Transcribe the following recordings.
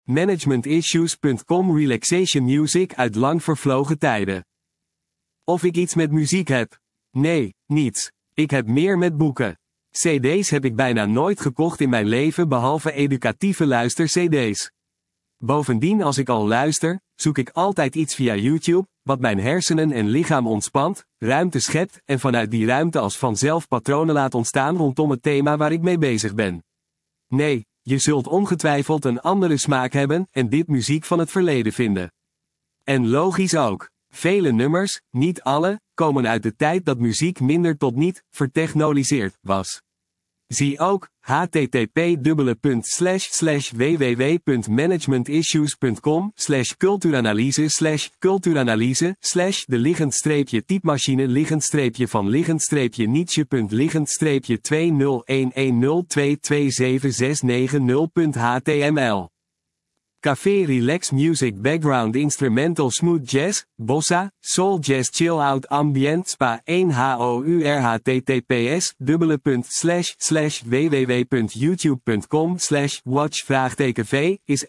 managementissues.com Relaxation music uit lang vervlogen tijden. Of ik iets met muziek heb? Nee, niets. Ik heb meer met boeken. CD's heb ik bijna nooit gekocht in mijn leven behalve educatieve luister-CD's. Bovendien als ik al luister, zoek ik altijd iets via YouTube, wat mijn hersenen en lichaam ontspant, ruimte schept en vanuit die ruimte als vanzelf patronen laat ontstaan rondom het thema waar ik mee bezig ben. Nee, je zult ongetwijfeld een andere smaak hebben en dit muziek van het verleden vinden. En logisch ook. Vele nummers, niet alle, komen uit de tijd dat muziek minder tot niet vertechnologiseerd was. Zie ook http://www.managementissues.com/cultuuranalyse/cultuuranalyse/ de _typemachine _niche_2010227690.html Café Relax Music Background Instrumental Smooth Jazz, Bossa, Soul Jazz Chill Out Ambient Spa 1 HOUR https://www.youtube.com/watch_v is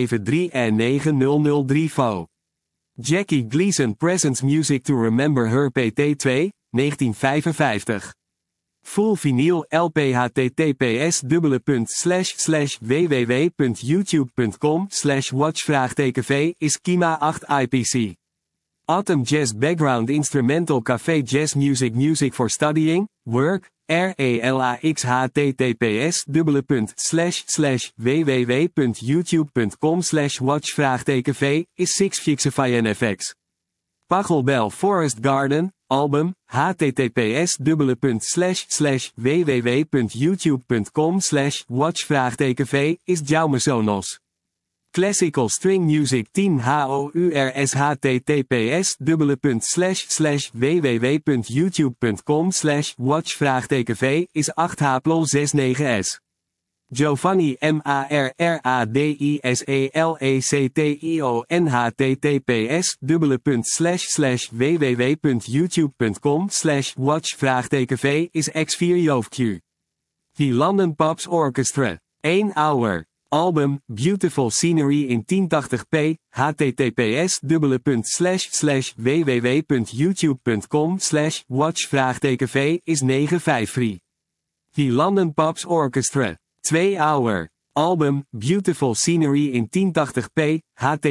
S73E9003 Jackie Gleason Presents Music to Remember Her PT2, 1955. Full vinyl LP https://www.youtube.com/watch_v is Kima 8 IPC. Atom Jazz Background Instrumental Café Jazz Music for Studying, Work, RELAX https://www.youtube.com/watch_v is Six Fixify NFX. Pachelbel Forest Garden, album, https://www.youtube.com/watch_v is Jaume Sonos. Classical String Music 10 HOURS https://www.youtube.com/watch_v is 8HPLO69S. Giovanni Marradiselection https://www.youtube.com/watch_v is X4 Jovq. The London Pops Orchestra. 1 hour. Album, Beautiful Scenery in 1080p, https://www.youtube.com/watch_v is 9.5 free. The London Pops Orchestra. 2 hour. Album, Beautiful Scenery in 1080p,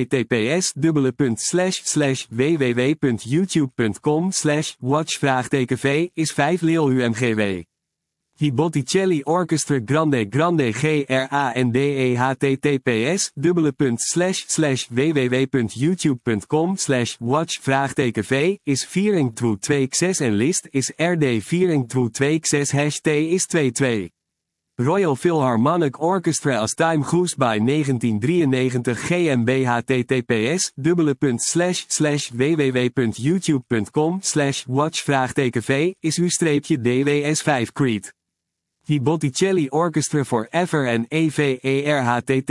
https://www.youtube.com/watch_v is 5 Lil UMGW. The Botticelli Orchestra Grande GRANDE https://www.youtube.com/watch_v is 4x226 en list is RD4x226 #t is 22. Royal Philharmonic Orchestra As Time Goes By 1993 GmbH https://www.youtube.com/watch_v is U-DWS5 Creed. The Botticelli Orchestra Forever and EVER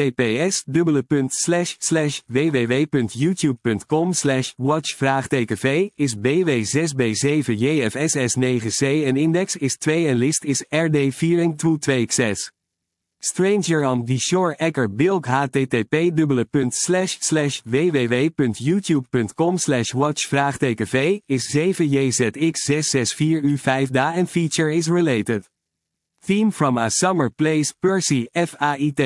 https://www.youtube.com/watch_v is BW6B7JFSS9C en index is 2 en list is RD4x226. Stranger on the Shore Ecker Bilk http://www.youtube.com/watch_v is 7JZX664U5 en feature is related. Theme from A Summer Place Percy FAITH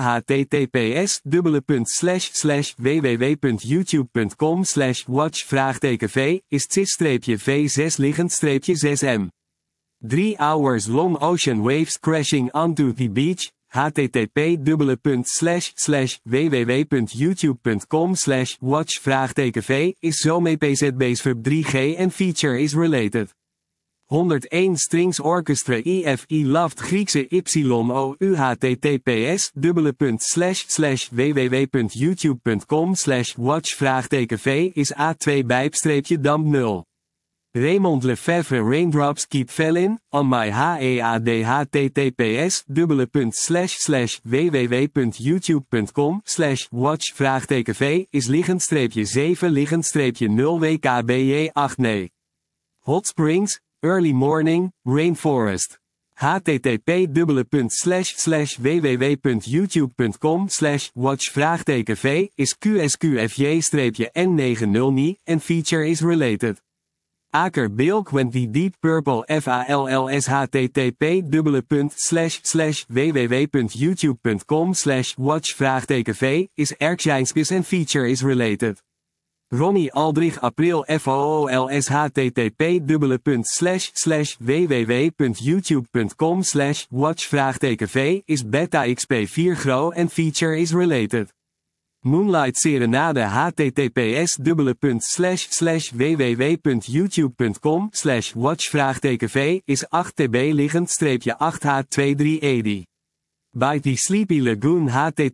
https://www.youtube.com/watch_v is cis-v6-6m. 3 hours long ocean waves crashing onto the beach, http://www.youtube.com/watch_v is ZoMePZBaseVub 3G en feature is related. 101 Strings Orchestra EFI Loved Griekse YOU https://www.youtube.com/watch_v is A2 bijp-damp 0. Raymond Lefevre Raindrops Keep Falling, on my HEAD https://www.youtube.com/watch_v is _7-0 WKBJ 8 nee. Hot Springs, Early Morning, Rainforest. http://www.youtube.com/watch-v is QSQFJ-N90 and feature is related. Aker Bilk when the Deep Purple FALLS http://www.youtube.com/watch-v is erkschijnskes and feature is related. Ronnie Aldrich April FOOLS http://www.youtube.com/watch-v is Beta XP4 Gro and feature is related. Moonlight Serenade https://www.youtube.com/watch-v is 8TB liggend-8H2380. By the Sleepy Lagoon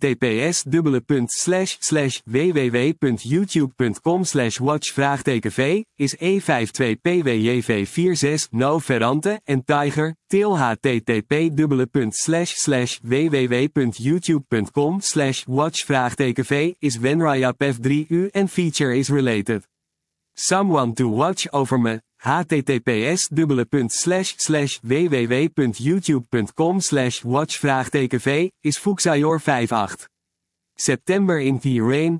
https://www.youtube.com/watch-v is E52PWJV46 No Ferrante en Tiger, Til http://www.youtube.com/watch-v is WhenRayapF3U and feature is related. Someone to watch over me https://www.youtube.com/watch-v is Fuxayor58. September in the Rain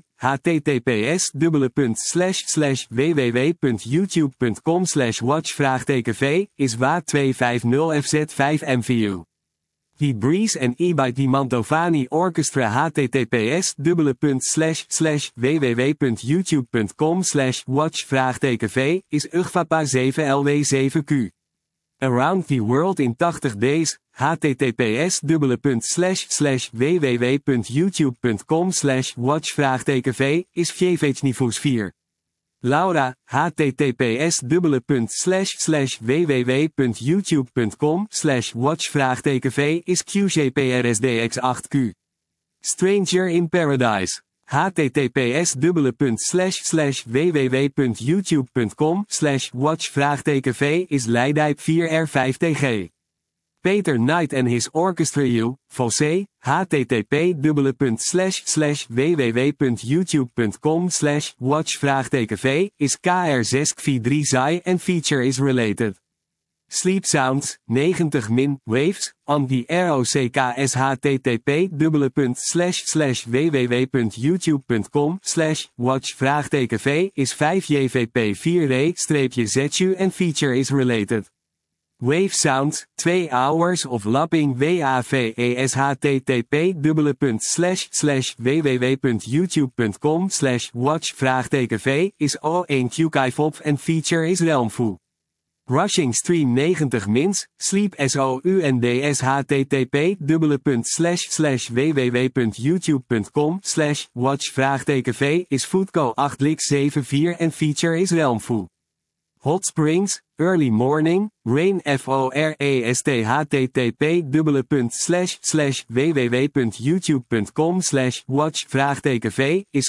https://www.youtube.com/watch-v is WA250FZ5MVU. The Breeze and by the Mantovani Orchestra https://www.youtube.com/watch-v is UGVAPA 7LW7Q. Around the World in 80 Days https://www.youtube.com/watch-v is Fjevetsniveaus 4. Laura, https://www.youtube.com/watch-v is QGPRSDX8Q. Stranger in Paradise https://www.youtube.com/watch-v is Leidijp 4R5TG. Peter Knight and his Orchestra U, Fosse, http://www.youtube.com/watch-v is KR6V3 and feature is related. Sleep Sounds, 90- Waves, on the ROCKS http://www.youtube.com/watch-v is 5JVP4RE-ZU and feature is related. Wave Sounds, 2 Hours of Lapping WAVES http://www.youtube.com/watch-v is O1QKIVOP and feature is Realmfu. Rushing Stream 90 Mins, Sleep SOUNDS http://www.youtube.com/watch-v is Foodco 8LIX74 and feature is Realmfu. Hot Springs, Early Morning, Rain FOREST http://www.youtube.com/watch-v is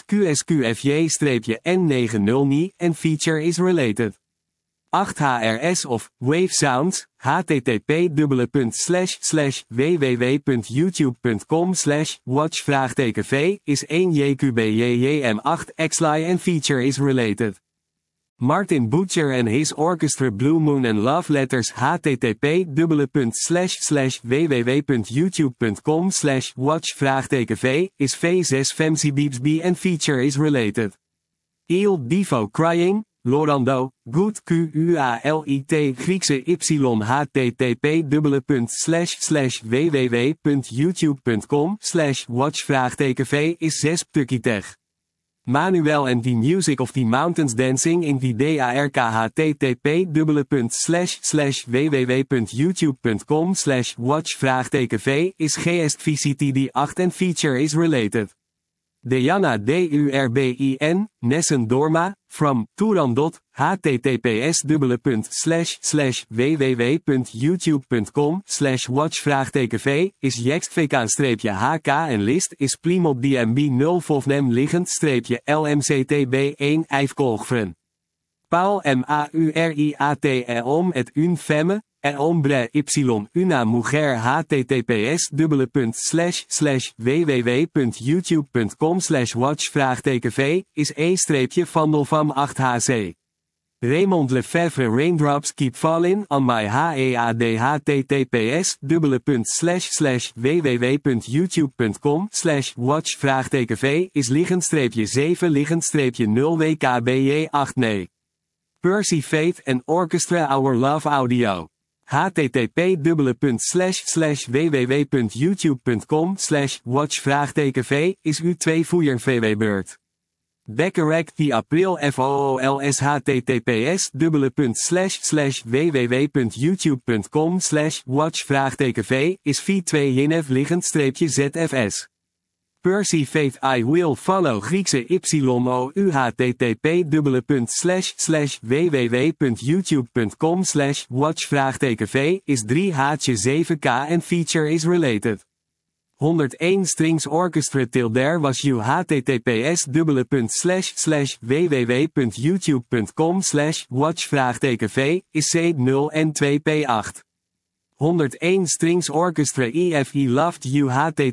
QSQFJ-N90 and feature is related. 8HRS of Wave Sounds http://www.youtube.com/watch-v is 1JQBJJM8XLI and feature is related. Martin Butcher and his Orchestra Blue Moon and Love Letters http://www.youtube.com/watch-v is V6FemCBeepsB and feature is related. Il Divo Crying, Lorando, Good QUALIT Griekse Y http://www.youtube.com/watch-v is 6 Tukitech. Manuel and the Music of the Mountains Dancing in the DARK http://www.youtube.com/watch-v is GSVCTD8 and feature is related. Diana DURBIN, Nessen Dorma, from Turandot, https://www.youtube.com/watch-v is JextVK-HK en list is Plymouth DMB 0 Vovnem liggend-LMCTB1 Eifkolgvren. Paul MAURIATEOM et une femme, et ombre y una mujer https://www.youtube.com/watch-v is E-Vandelvam 8HC. Raymond Lefevre Raindrops Keep Falling on My HEAD https://www.youtube.com/watch-v is -7-0 WKBJ 8 nee. Percy Faith and Orchestra Our Love Audio. http://www.youtube.com/watch-v is U2 Voeyer VW Beurt. Beckerack the April FOOLS https://www.youtube.com/watch-v is V2 Jinev -ZFS. Percy Faith I Will Follow Griekse YOU http://www.youtube.com/watch-v is 3H7K en feature is related. 101 Strings Orchestra Till There Was You https://www.youtube.com/watch-v is C0 en 2P8. 101 Strings Orchestra EFE Loved You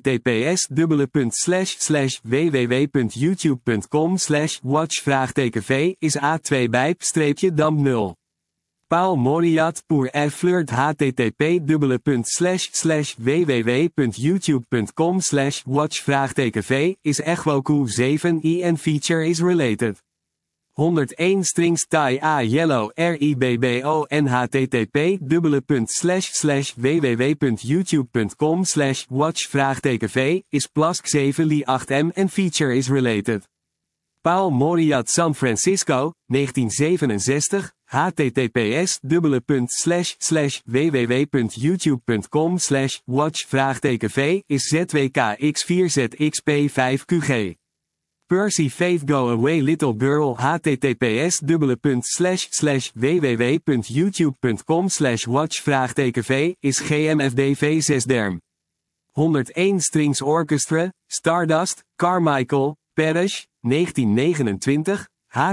https://www.youtube.com/watch-v is A2 bijp-dam 0. Paul Moriat pour un flirt http://www.youtube.com/watch-v is Echoku 7i en feature is related. 101 Strings Thai A Yellow RIBBON http://www.youtube.com/watch-v is Plask 7li 8m en feature is related. Paul Moriat San Francisco, 1967, https://www.youtube.com/watch-v is ZWKX4ZXP5QG. Percy Faith Go Away Little Girl https://www.youtube.com/watch-v is GMFDV 6 derm. 101 Strings Orchestra, Stardust, Carmichael, Parrish, 1929,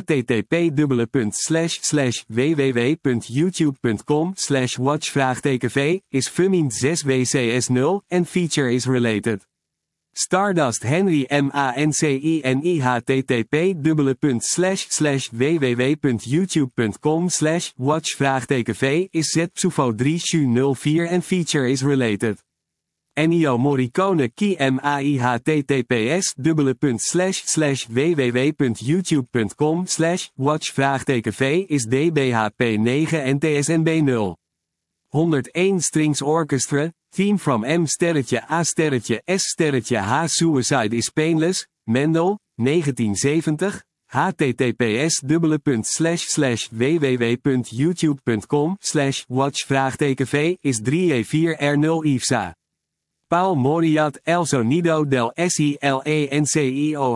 http://www.youtube.com/watch-v is Fumin 6WCS0 en feature is related. Stardust Henry MANCINI http://www.youtube.com/watch-v is Zpsufo 3Su04 en feature is related. Ennio Morricone KMAI https://www.youtube.com/watch-v is DBHP9 en TSNB 0. 101 Strings Orchestra, Theme from M*A*S*H Suicide is Painless, Mendel, 1970, https://www.youtube.com/watch-v is 3E4R0 IFSA. Paul Moriat El Sonido del Silencio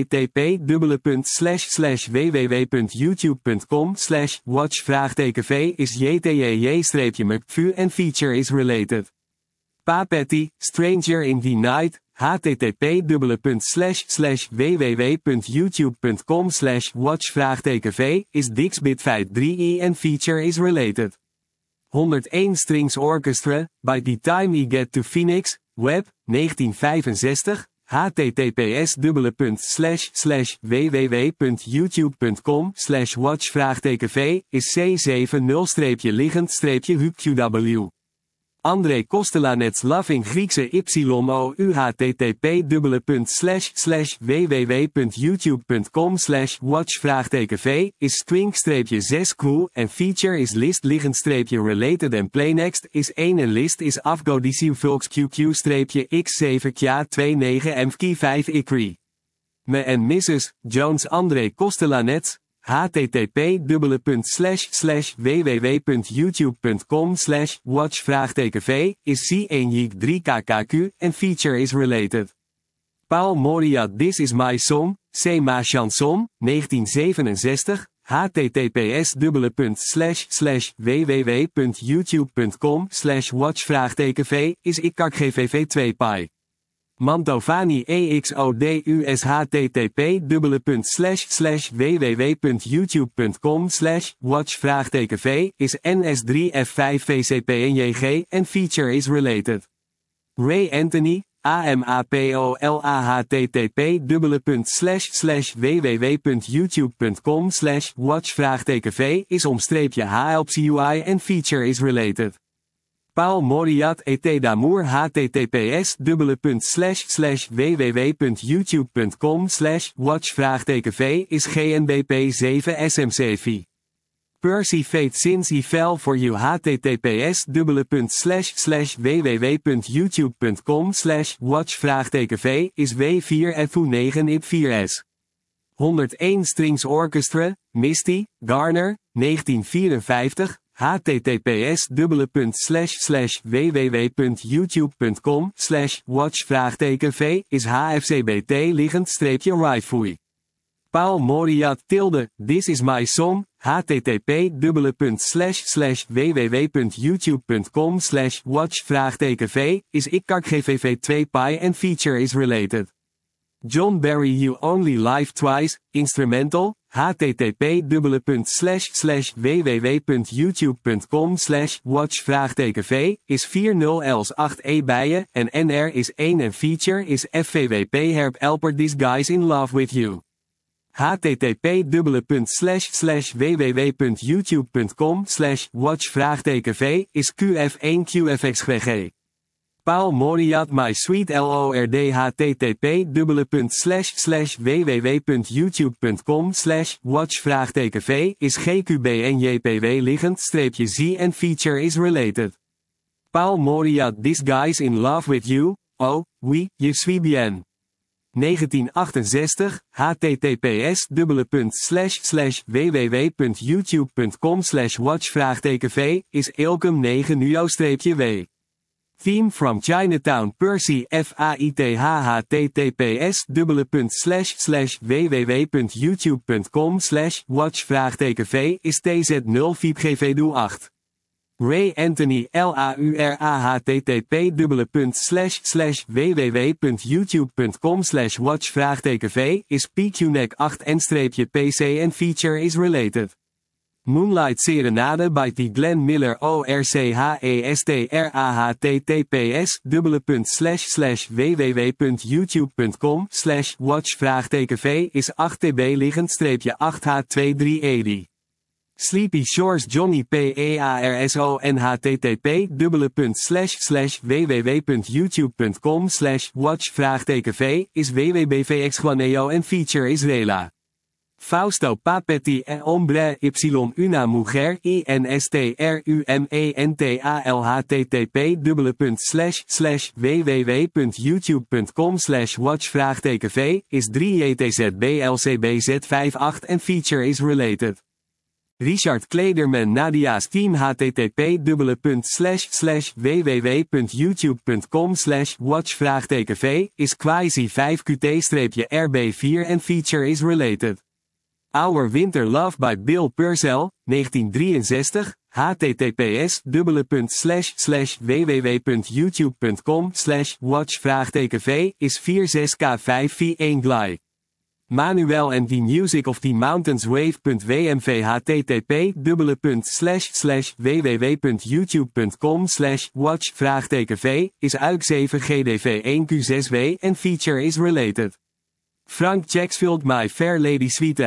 http://www.youtube.com/watch-v is JTJJ-McFu en feature is related. Papetti, Stranger in the Night, http://www.youtube.com/watch-v is Dixbit 3i en feature is related. 101 Strings Orchestra, By the Time We Get to Phoenix, Web, 1965, https://www.youtube.com/watch-v is C70-liggend-HQW. André Kostelanets Loving Griekse YOU http://www.youtube.com/watch-v is Twink-6 cool en feature is list-liggend-related en playnext is 1 en list is Afgodisiu Volks QQ-X7Kja29MK5 Ikri. Me en Mrs. Jones André Kostelanets, http://www.youtube.com/watch-v is C1J3KKQ en feature is related. Paul Moriat This Is My Song, C'est Ma Chanson, 1967, https://www.youtube.com/watch-v is IKGVV2 Pi. Mantovani EXODUS http://www.youtube.com/watch-v is NS3F5VCPNJG en feature is related. Ray Anthony, AMAPOLA http://www.youtube.com/watch-v is /HLPUI en feature is related. Paul Moriat et d'amour https://www.youtube.com/watch-v is GNBP 7 SMCV. Percy Fate since he fell for you https://www.youtube.com/watch-v is W4FU9IP4S. 101 Strings Orchestra, Misty, Garner, 1954, https://www.youtube.com/watch-v is HFCBT liggend-rifui. Paul Moriat This is my song, http://www.youtube.com/watch-v is ikkargvv2pi and feature is related. John Barry You Only Live Twice, instrumental, http://www.youtube.com/watch-v is 40els8 bijen en NR is 1 en feature is FVWP Herb Elper This Guy's in Love With You. http://www.youtube.com/watch-v is QF1 QFXGG. Paul Moriat My Sweet Lord http://www.youtube.com/watch-v is GQBNJPW liggend-z en feature is related. Paul Moriat This Guy's in Love With You, oh, oui, je suis bien. 1968, https://www.youtube.com/watch-v is Ilkum 9 nuo-w. Theme from Chinatown Percy Fate https://www.youtube.com/watch-v is TZ0VGV8. Ray Anthony LAURA http://www.youtube.com/watch-v is PQNEC8 n-PC en feature is related. Moonlight Serenade by T. Glenn Miller ORCHESTRA https://www.youtube.com/watch-v is 8TB liggend-8H2380. Sleepy Shores Johnny PEARSON http://www.youtube.com/watch-v is WWBVX en feature is Rela. Fausto Papetti e Ombre y una mujer instrumental http://www.youtube.com/watch-v is 3JTZBLCBZ58 en feature is related. Richard Klederman Nadia's Team http://www.youtube.com/watch-v is Quasi 5QT-RB4 en feature is related. Our Winter Love by Bill Purcell, 1963, https://www.youtube.com/watch-v is 46K5V1 Glide. Manuel and the Music of the Mountains Wave.wmv http://www.youtube.com/watch-v is UIK7GDV1Q6W en feature is related. Frank Jacksfield My Fair Lady Suite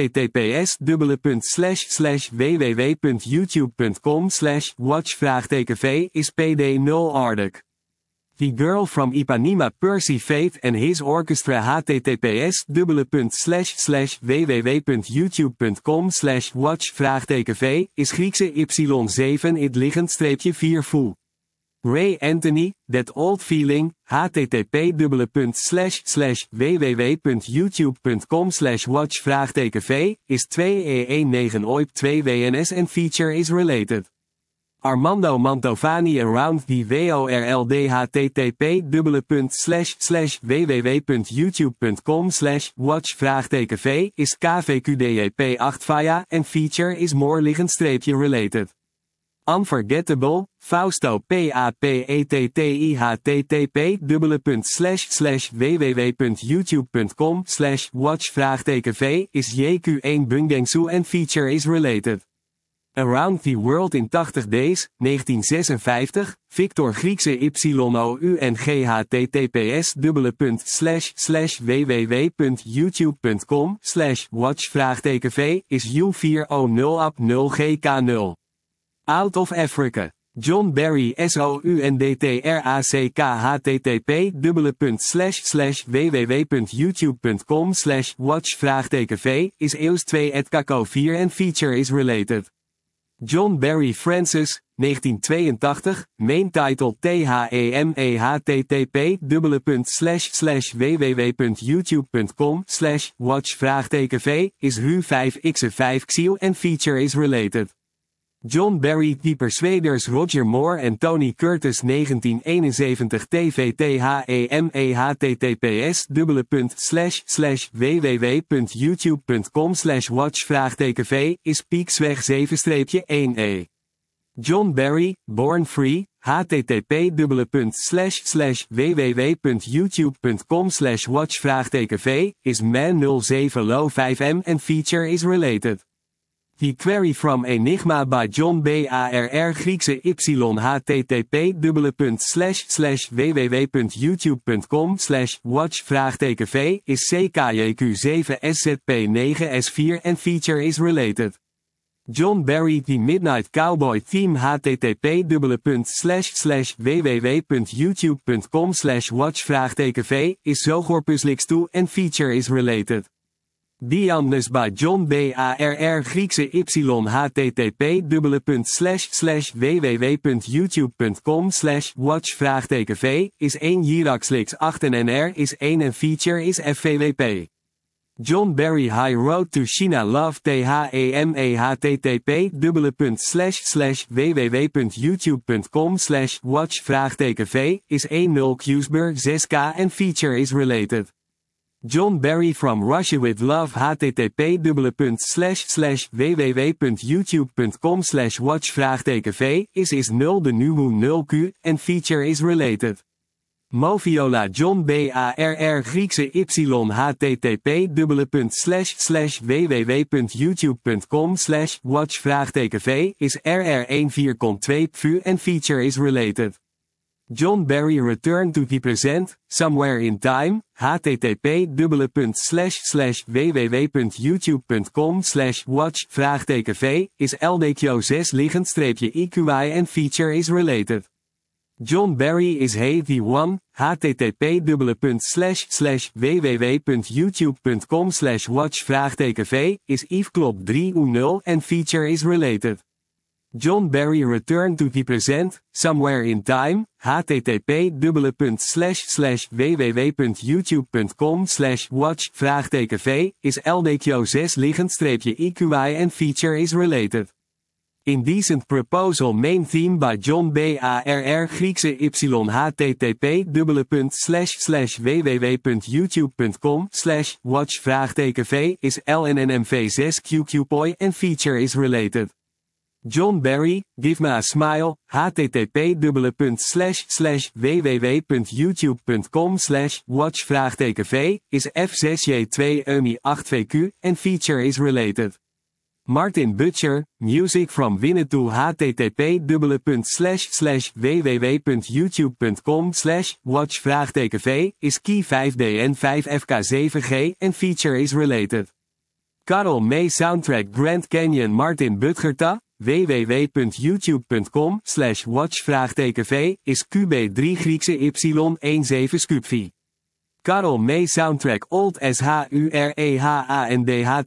https://www.youtube.com/watch-v is PD0 Arctic. The Girl from Ipanema Percy Faith and His Orchestra https://www.youtube.com/watch-v is Griekse Y7 it liggend-4 voel. Ray Anthony, That Old Feeling, http://www.youtube.com/watch-v is 2E19OIP2WNS en feature is related. Armando Mantovani Around the WORLD http://www.youtube.com/watch-v is KVQDJP8 via en feature is more liggend-related. Unforgettable, Fausto PAPETTI http://www.youtube.com/watch-v is JQ1 Bungengsu en feature is related. Around the World in 80 Days, 1956, Victor Griekse YOUNG https://www.youtube.com/watch?v is U4O0AP0GK0. Out of Africa. John Barry SOUNDTRACK http://www.youtube.com/watch?v is EOS 2 @Kako4 and feature is related. John Barry Francis, 1982, main title THEME http://www.youtube.com/watch?v is Hu5x5 and feature is related. John Barry The Persuaders Roger Moore en Tony Curtis 1971 TV THEME https://www.youtube.com/watch?v is Pieksweg 7-1e. John Barry, Born Free, http://www.youtube.com/watch?v is Man07Low5M and feature is related. The Query from Enigma by John Barr Griekse Y http://www.youtube.com/watch?v is CKJQ7SZP9S4 and feature is related. John Barry The Midnight Cowboy Theme http://www.youtube.com/watch?v is Zogorpuzzlix2 and feature is related. Beyondness by John Barr Griekse Y http://www.youtube.com/watch?v is 1 Jiraxlix 8 en NR is 1 en feature is FVWP. John Barry High Road to China Love THEME http://www.youtube.com/watch?v is 10 Qsber 6K and feature is related. John Barry From Russia with Love http://www.youtube.com/watch?v is 0 de Nuwu 0Q and feature is related. Moviola John Barr Griekse Y http://www.youtube.com/watch?v is RR14.2 and feature is related. John Barry Return to the Present, Somewhere in Time, http://www.youtube.com/watch?v is LDQ6-IQI and feature is related. John Barry Is He the One, http://www.youtube.com/watch?v is Yves Klop 3U0 and feature is related. John Barry Return to the Present, Somewhere in Time, http://www.youtube.com/watch?v is LDQ6-IQI and feature is related. Indecent Proposal Main Theme by John Barr Griekse Y http://www.youtube.com/watch?v is LNNMV6QQPOI and feature is related. John Barry, Give Me a Smile, http://www.youtube.com/watch?v is F6J2EMI8VQ and feature is related. Martin Butcher, Music from Winnetou http://www.youtube.com/watch?v is Key5DN5FK7G and feature is related. Carol May Soundtrack Grand Canyon Martin Butgerta, www.youtube.com/watch?v is QB3 Griekse Y17 Scupvi. Carol May Soundtrack Old SHUREHA and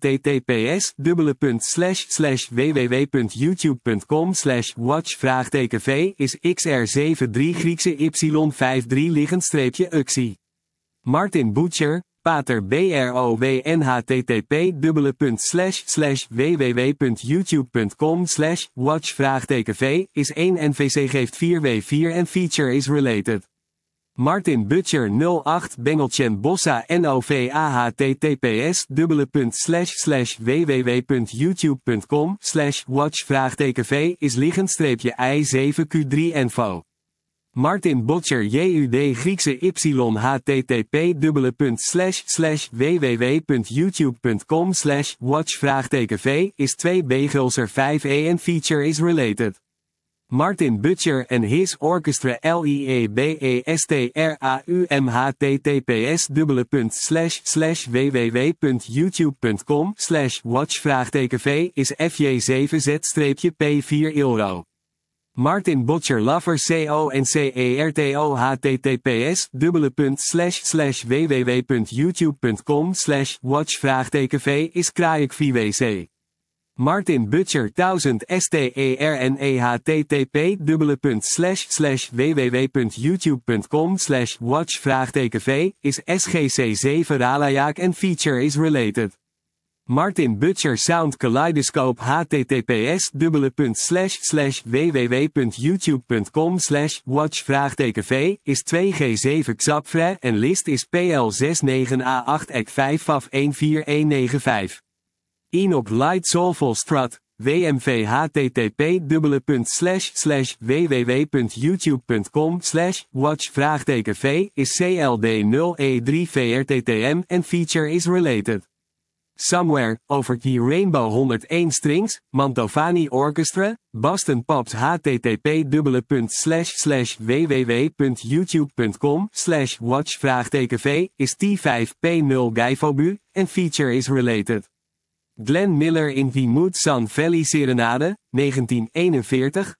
https://www.youtube.com/watch?v is XR73 Griekse Y53-UXI. Martin Butcher, Pater BROWN http://www.youtube.com/watch?v is 1 NVC geeft 4W4 en feature is related. Martin Butcher 08 Bengelchen Bossa NOVA https://www.youtube.com/watch?v is -I7Q3 info. Martin Butcher JUD Griekse Y http://www.youtube.com/watch_v is 2b Gulser 5e and feature is related. Martin Butcher and his orchestra LIEBESTRAUM https://www.youtube.com/watch_v is FJ7Z-P4 Martin Butcher Lover CONCERTO https://www.youtube.com/watch_v is Kraaiek VWC. Martin Butcher 1000 STERNE http://www.youtube.com/watch_v is SGC7 Ralayak and feature is related. Martin Butcher Sound Kaleidoscope https://www.youtube.com/watch_v is 2G7 Xapfre en list is PL69A8Ek5F14195. Enoch Light Soulful Strat, WMV http://www.youtube.com/watch_v is CLD0E3VRTTM and feature is related. Somewhere, Over the Rainbow 101 Strings, Mantovani Orchestra, Boston Pops http://www.youtube.com/watch_v is T5P0 Gaifobu, and feature is related. Glenn Miller in the Mood Sun Valley Serenade, 1941,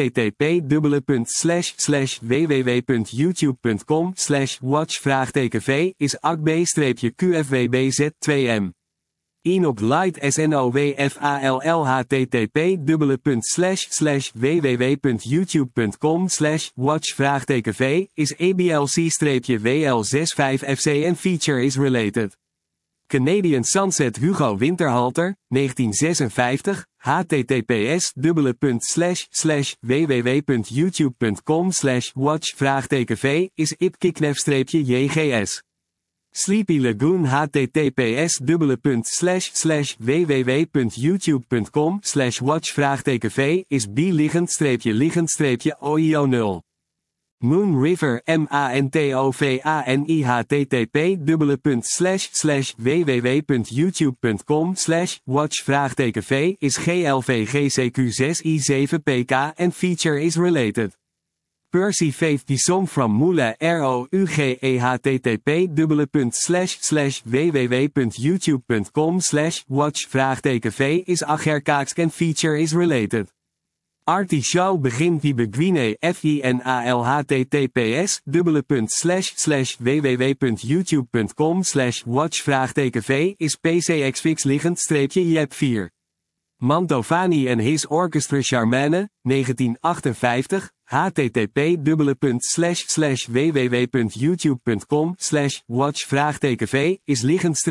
http://www.youtube.com/watch_v is AKB-QFWBZ2M. Enoch Light SNOWFALL http://www.youtube.com/watch_v is ABLC-WL65FC and feature is related. Canadian Sunset Hugo Winterhalter, 1956, https://www.youtube.com/watch_v is ipkiknef-jgs. Sleepy Lagoon https://www.youtube.com/watch_v is b-liggend-oio0. Moon River MANTOVANI http://www.youtube.com/watch_v is GLVGCQ6I7PK and feature is related. Percy Faith the Song from Moulin ROUGE http://www.youtube.com/watch_v is Agerkaaks and feature is related. Artie Shaw begint die Beguine FINAL https://www.youtube.com/watch_v is PCXFix liggend-jep4. Mantovani and his orchestra Charmaine, 1958, http://www.youtube.com/watch_v is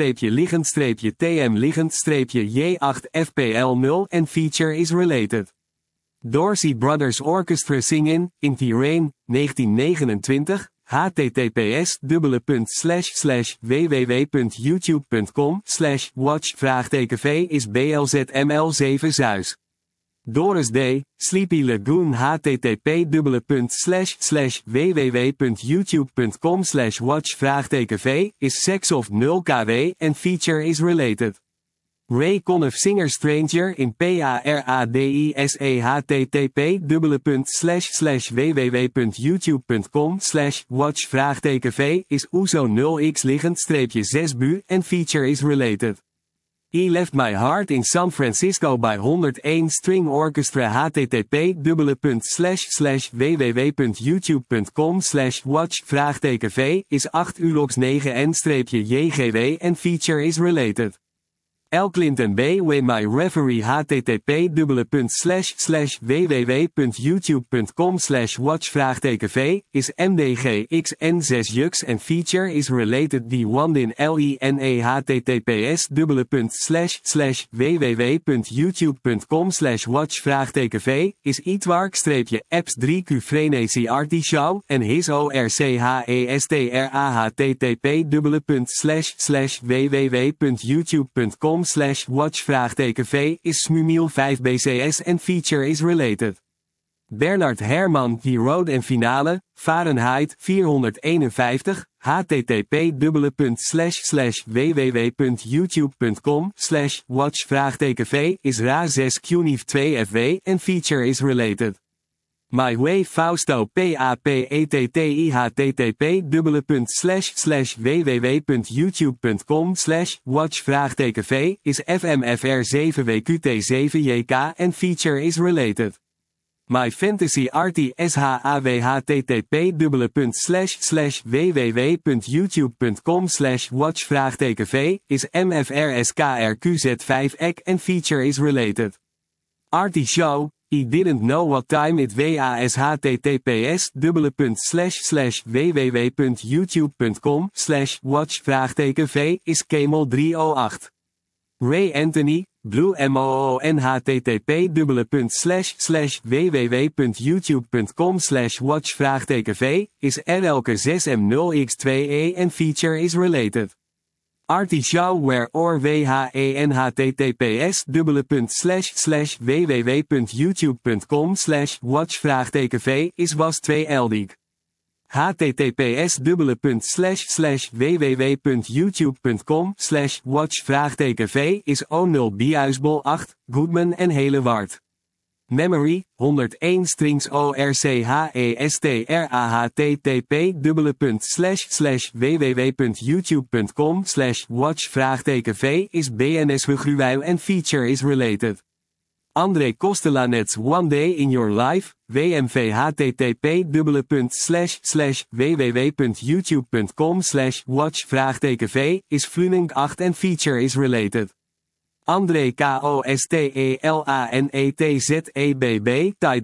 liggend-tm-J8FPL0 and feature is related. Dorsey Brothers Orchestra Sing in the Rain, 1929, https://www.youtube.com/watch_v is BLZML7 Zeus. Doris Day, Sleepy Lagoon http://www.youtube.com/watch_v is Sex of 0KW and feature is related. Ray Conniff Singer Stranger in PARADISE http://www.youtube.com/watch_v is Uzo0x liggend-6bu and feature is related. He Left My Heart in San Francisco by 101 String Orchestra http://www.youtube.com/watch_v is 8ulox9n-jgw and feature is related. L. Clinton B. When My Reverie http://www.youtube.com/watch_v is MDGXN6jux and feature is related. The one in LINE https://www.youtube.com/watch_v is Itwark-apps3Q Frenesi Artie Shaw and his ORCHESTRA http://www.youtube.com/watch_v is Smumiel 5BCS and feature is related. Bernard Herrmann The Road en Finale, Fahrenheit 451, http://www.youtube.com/watch_v is Ra 6 Qnif 2 FW en feature is related. My Way Fausto PAPETTI http://www.youtube.com/watch_v is FMFR 7WQT7JK en feature is related. My Fantasy Arty SHAW http://www.youtube.com/watch_v is MFRSKRQZ5EK en feature is related. Arty Show, I didn't know what time it was https://www.youtube.com/watch_v is Camel 308. Ray Anthony, Blue Moon http://www.youtube.com/watch_v is RLke 6M0X2E en feature is related. Arty Shaw where or WHEN https://www.youtube.com/watch_v is was 2 eldig. https://www.youtube.com/watch_v is O0 Biuisbol 8, Goodman en Heleward. Memory, 101 strings ORCHESTRA http://www.youtube.com/watch_v is BNS Wegruwui en feature is related. André Kostelanets One Day in Your Life, WMV http://www.youtube.com/watch_v is Fluning 8 en feature is related. André KOSTELANETZEBB Tijd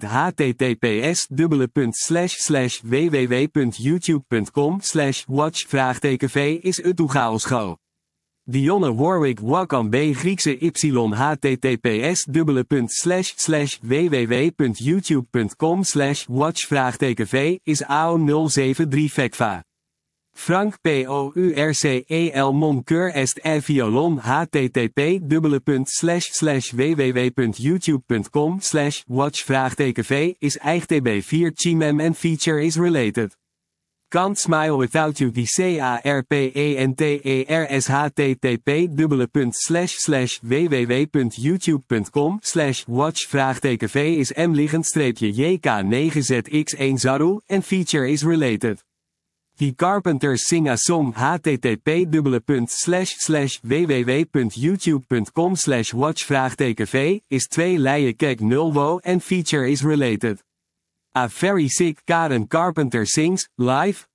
https://www.youtube.com/watch_v is Utugaoscho. Dionne Warwick Wakam B Griekse Y https://www.youtube.com/watch_v is AO073 Vekva. Frank POURCEL Moncur est e violon http://www.youtube.com/watch_v is EIGTB4 Chimem en feature is related. Can't Smile Without You DCARPENTERS http://www.youtube.com/watch_v is M-JK9ZX1 Zaru en feature is related. The Carpenters Sing a Song http://www.youtube.com/watch_v is 2 Kek 0 wo en feature is related. A Very Sick Karen Carpenter Sings, Live,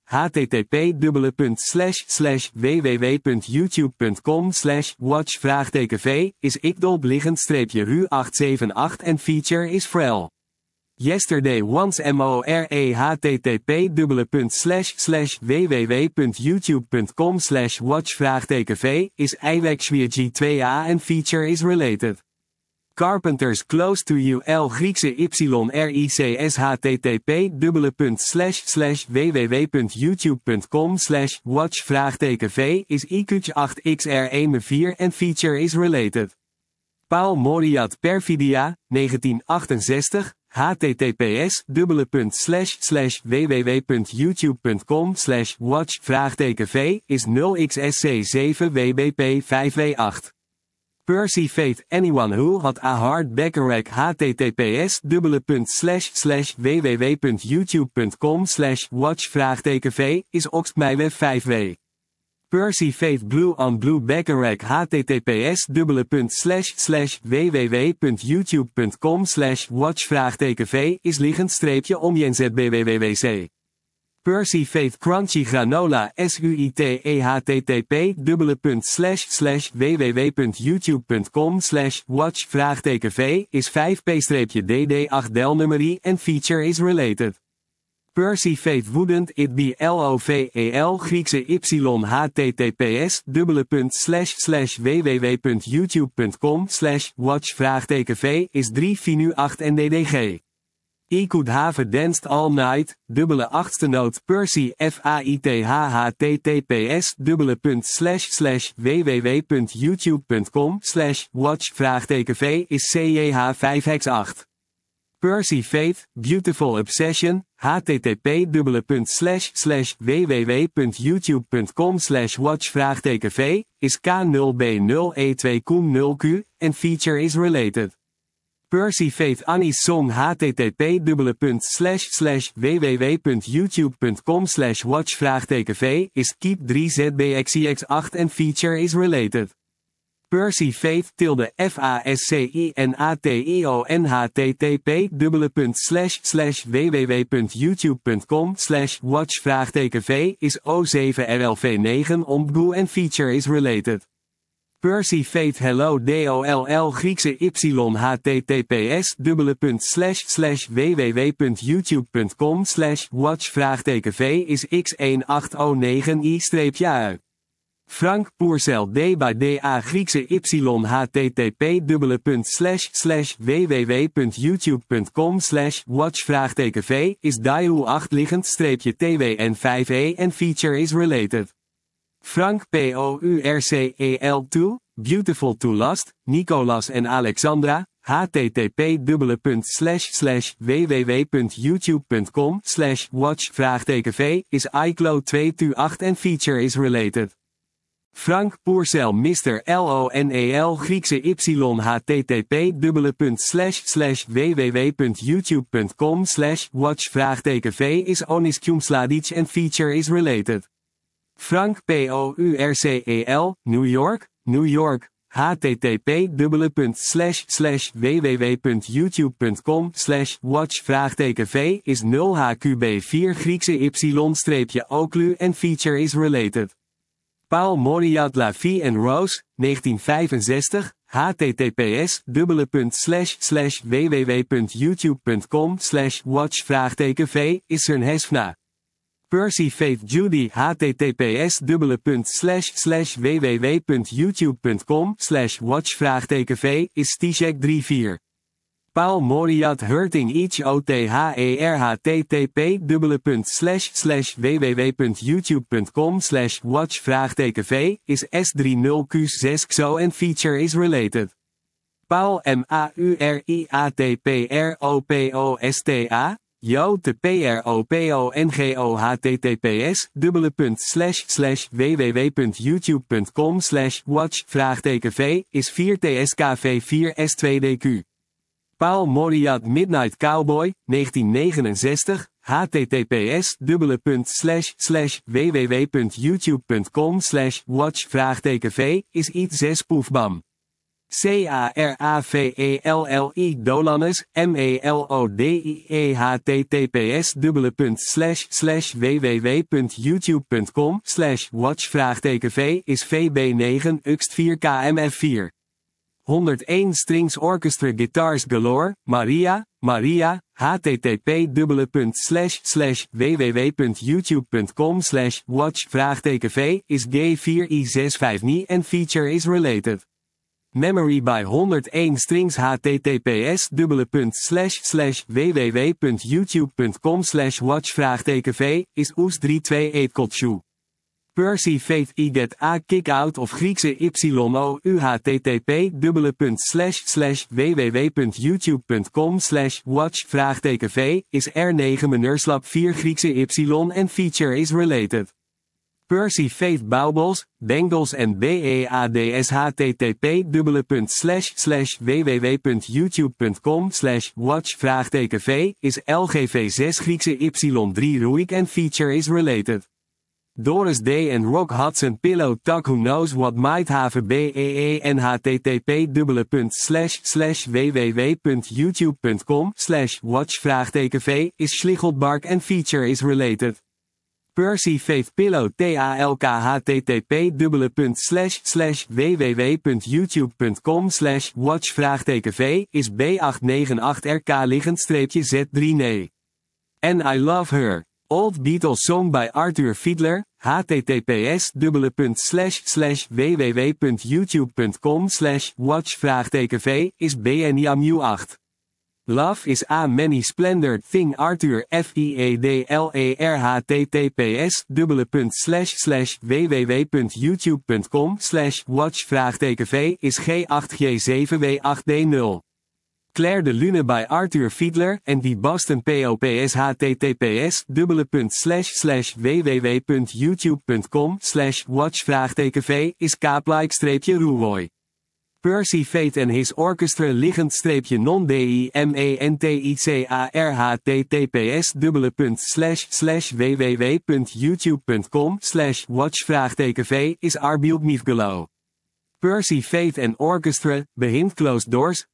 http://www.youtube.com/watch_v is ikdolb-ru 878 en feature is Frel. Yesterday Once More http://www.youtube.com/watch_v is IWEXWG2A en feature is related. Carpenters Close to You L Griekse YRICS http://www.youtube.com/watch_v is IQ8XR14 en feature is related. Paul Moriat Perfidia, 1968, https://www.youtube.com/watch_v is 0xSC7WBP5W8. Percy Faith Anyone Who Had a Hard Backrack https://www.youtube.com/watch_v is Oxtmijweb 5W. Percy Faith Blue on Blue Backrack https://www.youtube.com/watch_v is liggend-om-ZBWWC. Percy Faith Crunchy Granola SUITE http://www.youtube.com/watch_v is 5p-dd8 Delnummerie en feature is related. Percy Faith Wouldn't It Be LOVEL Griekse Y https://www.youtube.com/watch_v is 3 Finu 8 en ddg. I Could Have Danced All Night, /8ste noot Percy FAITH https://www.youtube.com/watch_v is CJH5x8. Percy Faith, Beautiful Obsession, http://www.youtube.com/watch_v, is K0B0E2Q0Q, and feature is related. Percy Faith Annie's song http://www.youtube.com/watch_v is Keep 3ZBXCX8 and feature is related. Percy Faith FASCINATION http://www.youtube.com/watch_v is O7RLV9 Ombgo and feature is related. Percy Faith Hello DOLL Griekse Y https://www.youtube.com/watch_v is X1809i-ui. Frank Pourcel D by DA Griekse Y http://www.youtube.com/watch_v is Daihu 8 liggend-TWN5E and feature is related. Frank POURCEL2, Beautiful to Last, Nicolas en Alexandra, http://www.youtube.com/watch_v is iCloud228 and feature is related. Frank Pourcel Mr. LONEL Griekse Y http://www.youtube.com/watch_v is Oniscumsladic and feature is related. Frank POURCEL, New York, New York, http://www.youtube.com/watch_v is 0HQB4 Griekse Y-Oclu and feature is related. Paul Moriat La Vie en Rose, 1965, https://www.youtube.com/watch_v is Cernhesfna. Percy Faith Judy https://www.youtube.com/watch_v is Stishek34. Paul Moriat Hurting Each OTHER http://www.youtube.com/watch_v is S30Q6XO and feature is related. Paul MAURIATPROPOSTA, Yo te PROPONGO https://www.youtube.com/watch_v is 4TSKV4S2DQ. Paul Moriat Midnight Cowboy, 1969, https://www.youtube.com/watch_v is iets Poefbam. CARAVELLI Dolanus, MELODIE https://www.youtube.com/watch_v is VB9 UXT4KMF4. 101 Strings Orchestra Guitars Galore, Maria, Maria, http://www.youtube.com/watch_v is G4I65NI and feature is related. Memory by 101 Strings https://www.youtube.com/watch_v is Oes328 Percy Faith Get a Kick Out of Griekse YOU http://www.youtube.com/watch_v is R9 Meneurslap 4 Griekse Y and feature is related. Percy Faith Baubles, Bengals en BEADS http://www.youtube.com/watch_v is LGV6 Griekse Y3 Ruik and feature is related. Doris Day en Rock Hudson Pillow Talk Who Knows What Might Have BEE en http://www.youtube.com/watch_v is Schlichelbark and feature is related. Percy Faith Pillow TALK http://www.youtube.com/watch_v is B898RK liggend-Z3 And I Love Her. Old Beatles Song by Arthur Fiedler, https://www.youtube.com/watch_v is BNYAMU8. Love is a Many Splendored Thing Arthur FIEDLER https://www.youtube.com/watch_v is G8G7W8D0. Claire de Lune by Arthur Fiedler en die Boston Pops https://www.youtube.com/watch-v is Kaaplike-Roeroy. Percy Fate and His Orchestra liggend-non-dimentica https://www.youtube.com/watch-v is Arbielgniefgelo. Percy Fate and Orchestra, behind closed doors,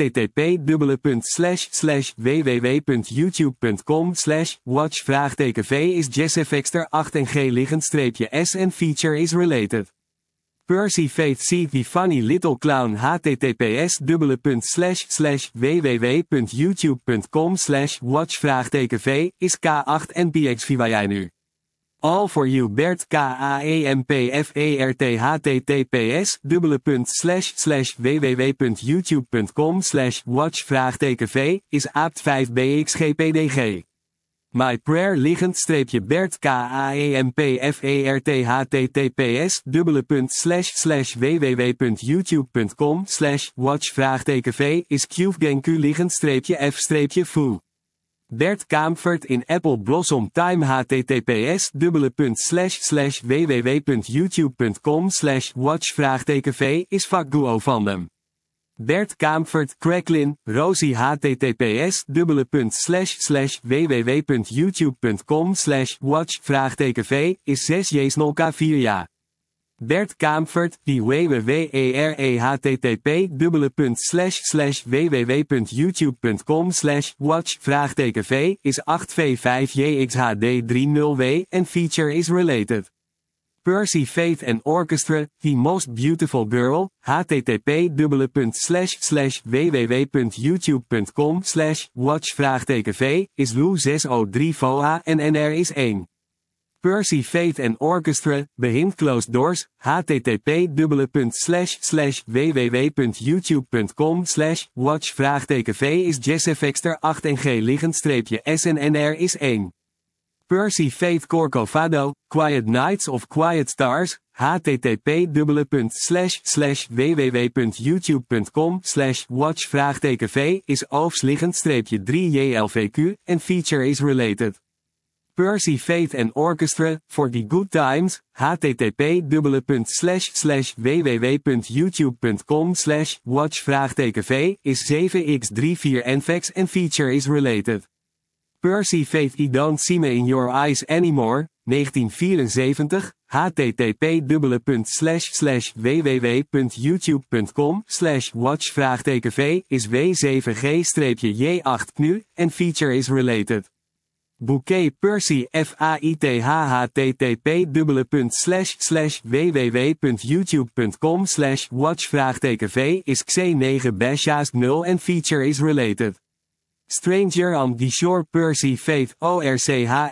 http://www.youtube.com/watch-v is JazzFXter 8ng liggend-s en feature is related. Percy Fate See the Funny Little Clown https://www.youtube.com/watch-v is K8NPX All for You Bert KAEMPFERT https://www.youtube.com/watch-v is AAPT5BXGPDG. My Prayer liggend-Bert KAEMPFERT https://www.youtube.com/watch-v is QVGenQ liggend-f-foo. Bert Kaempfert in Apple Blossom Time https://www.youtube.com/watch-v is Vakguo Fandom. Bert Kaempfert Cracklin, Rosie https://www.youtube.com/watch-v is 6J4 Bert Kaempfert, die WWWERE http://www.youtube.com/watch-v is 8V5JXHD30W en feature is related. Percy Fate and Orchestra, The Most Beautiful Girl, http://www.youtube.com/watch-v is Lou603VOA en NR is 1. Percy Fate and Orchestra, behind closed doors, http://www.youtube.com/watch-v is JazzFXter 8ng liggend-s en NR is 1. Percy Fate Corcovado, Quiet Nights of Quiet Stars, http://www.youtube.com/watch-v is OOFS-3JLVQ en feature is related. Percy Fate and Orchestra, For the Good Times, http://www.youtube.com/watch-v is 7x34NVX en feature is related. Percy Fate I Don't See Me in Your Eyes Anymore, 1974, http://www.youtube.com/watch-v is W7G-J8KNU en feature is related. Bouquet Percy FAIT http://www.youtube.com/watch-v is X9-0 en feature is related. Stranger on the Shore Percy Fate ORCHESTRA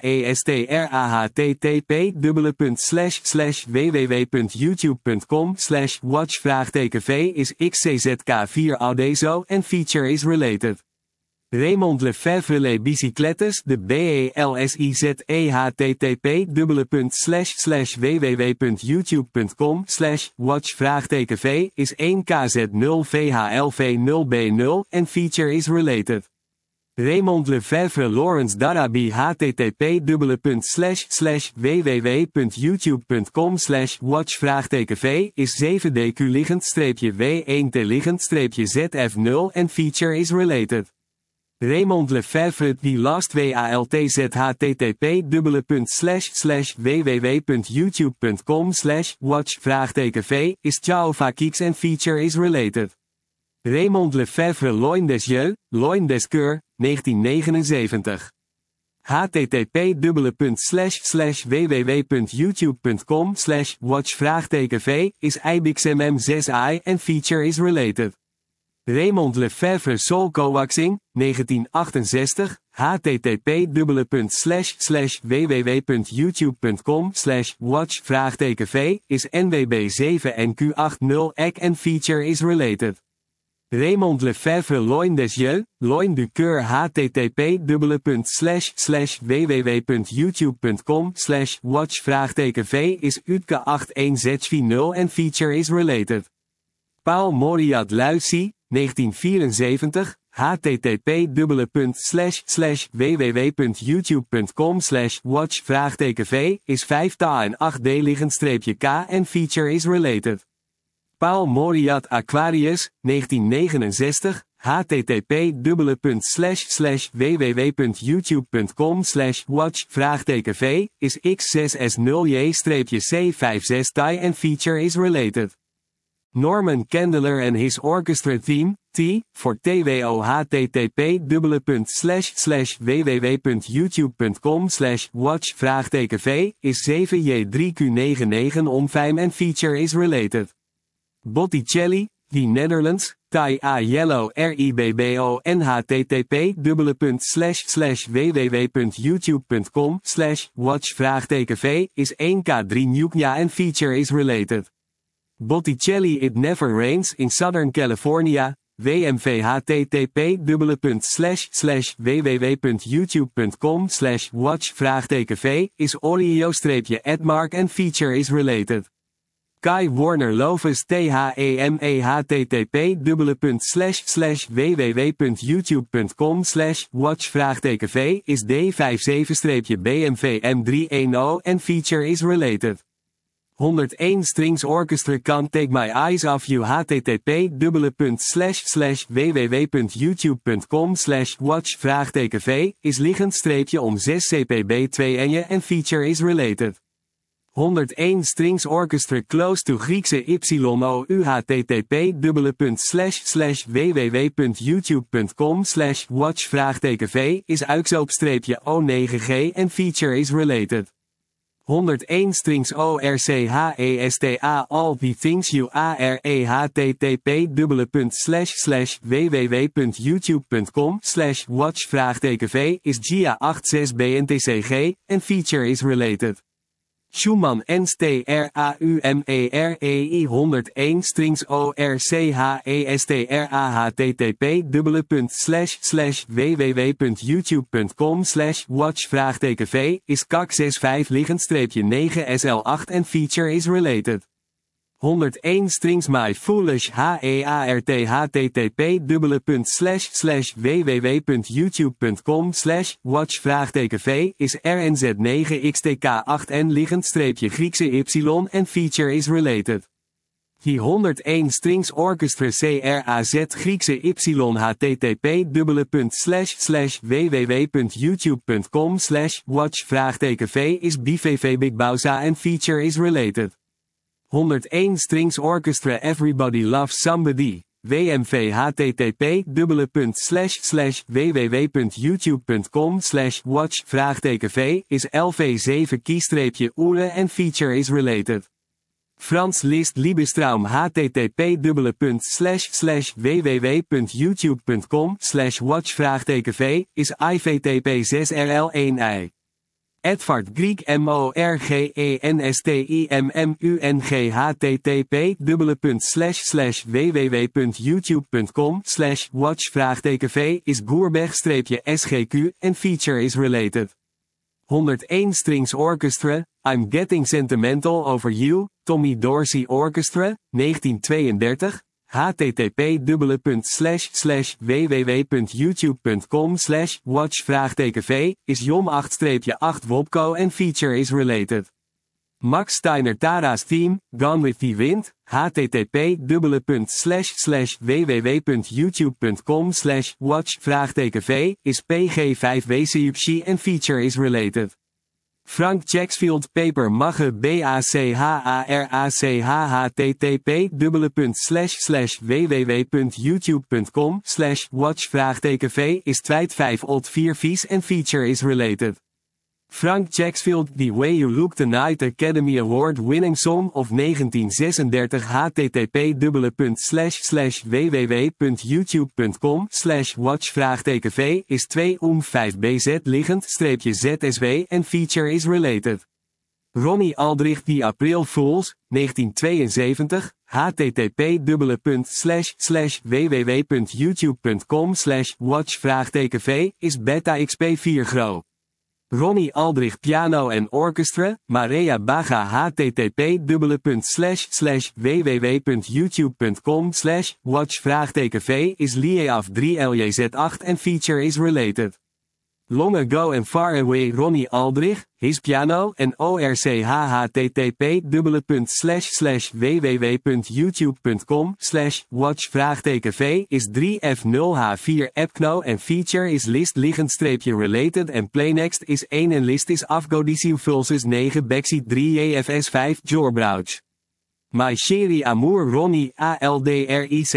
http://www.youtube.com/watch-v is XCZK4ADESO en feature is related. Raymond Lefevre Les Bicyclettes de BELSIZE http://www.youtube.com/watch-v is 1KZ0VHLV0B0 en feature is related. Raymond Lefevre Lawrence Darabi http://www.youtube.com/watch-v is 7DQ liggend-W1T liggend-ZF0 en feature is related. Raymond Lefevre The Last WALTZ http://www.youtube.com/watch-v is Ciao Kix en feature is related. Raymond Lefevre Loin des Yeux, Loin des Cœurs, 1979. http://www.youtube.com/watch-v is IBXMM6i en feature is related. Raymond Lefevre Soul Coaxing, 1968, http://www.youtube.com/watch-v is NWB7NQ80 en feature is related. Raymond Lefevre Loin des Yeux, Loin du Cœur http://www.youtube.com/watch-v is Utke81Z40 en feature is related. Paul Mauriat Lucy, 1974, http://www.youtube.com/watch-v is 5 ta en 8 d-k en feature is related. Paul Mauriat Aquarius, 1969, http://www.youtube.com/watch-v is X6S0J-C56 tie and feature is related. Norman Candler and his orchestra theme, T, for TWO http://www.youtube.com/watch-v is 7J3Q99 on fame and feature is related. Botticelli, The Netherlands, Thai A Yellow RIBBO en http://www.youtube.com/watch-v is 1K3 Nukja and feature is related. Botticelli It Never Rains in Southern California, WMV http://www.youtube.com/watch-v is Oreo-Edmark and feature is related. Kai Warner Loves THEME http://www.youtube.com/watch-v is D57-BMW M310 and feature is related. 101 Strings Orchestra Can't Take My Eyes Off You http://www.youtube.com/watch-v is liggend-om 6 cpb2 en feature is related. 101 Strings Orchestra Close to Griekse YOU http://www.youtube.com/watch-v is uitzoop-o9g en feature is related. 101 Strings ORCHESTA All the Things You Are http://www.youtube.com/watch-v is GIA86BNTCG en feature is related. Schumann NSTRAUMEREI 101 Strings ORCHESTRA http://www.youtube.com/watch-v is KAK65 liggend-9SL8 en feature is related. 101 Strings My Foolish HEART http://www.youtube.com/watch-v is RNZ9XTK8N liggend-Griekse Y en feature is related. The 101 Strings Orchestra CRAZ Griekse Y http://www.youtube.com/watch-v is BVV Big Bauza en feature is related. 101 Strings Orchestra Everybody Loves Somebody, WMV http://www.youtube.com/watch-v is LV7-Oere en feature is related. Franz Liszt Liebestraum http://www.youtube.com/watch-v is IVTP6RL1I. Edvard Grieg MORGENSTIMMUNG http://www.youtube.com/watch-v is Goerbeg-SGQ en feature is related. 101 Strings Orchestra, I'm Getting Sentimental Over You, Tommy Dorsey Orchestra, 1932, http://www.youtube.com/watch-v is Jom8-8 Wopko en feature is related. Max Steiner Tara's theme, Gone with the Wind, http://www.youtube.com/watch-v is PG5WCUPC en feature is related. Frank Jacksfield Paper Magge BACHARACH http://www.youtube.com/watch-v is Twight 5 Old 4 Vies en feature is related. Frank Jacksfield The Way You Look Tonight Academy Award Winning Song of 1936 http://www.youtube.com/watch-v is 2 5BZ liggend-ZSW en feature is related. Ronnie Aldrich The April Fools, 1972, http://www.youtube.com/watch-v is Beta XP4 Grow. Ronnie Aldrich Piano en Orchestra, Marea Baga http://www.youtube.com/watch-v is lié af 3LJZ8 and feature is related. Long Ago and Far Away Ronnie Aldrich, his piano and ORCH http://www.youtube.com/watch-v is 3F0H4 Epkno and feature is list liggend-related and playnext is 1 en list is afgodicium vulsus 9 backseat 3JFS5 Joorbrouch. My Chérie Amour Ronnie ALDRICH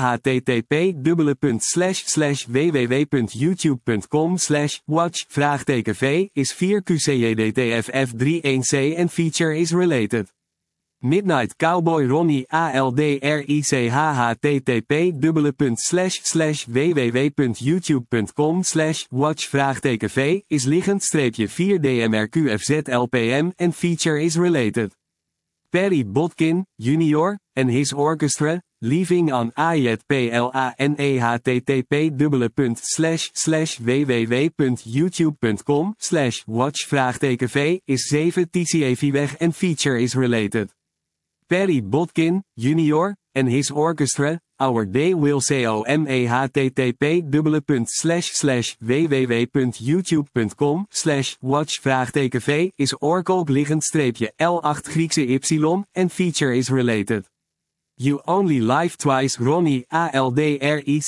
http://www.youtube.com/watch-v is 4QCJDTFF31C and feature is related. Midnight Cowboy Ronnie ALDRICH http://www.youtube.com/watch-v is liggend-4DMRQFZLPM and feature is related. Perry Botkin, Jr., and his orchestra, Leaving on AJPLANE http://www.youtube.com/watch-v is 7 TCAV-weg and feature is related. Perry Botkin, Jr., and his orchestra, Our Day Will Come http://www.youtube.com/watch-v is orkelk liggend-L8 Griekse Y and feature is related. You Only Live Twice Ronnie ALDRICH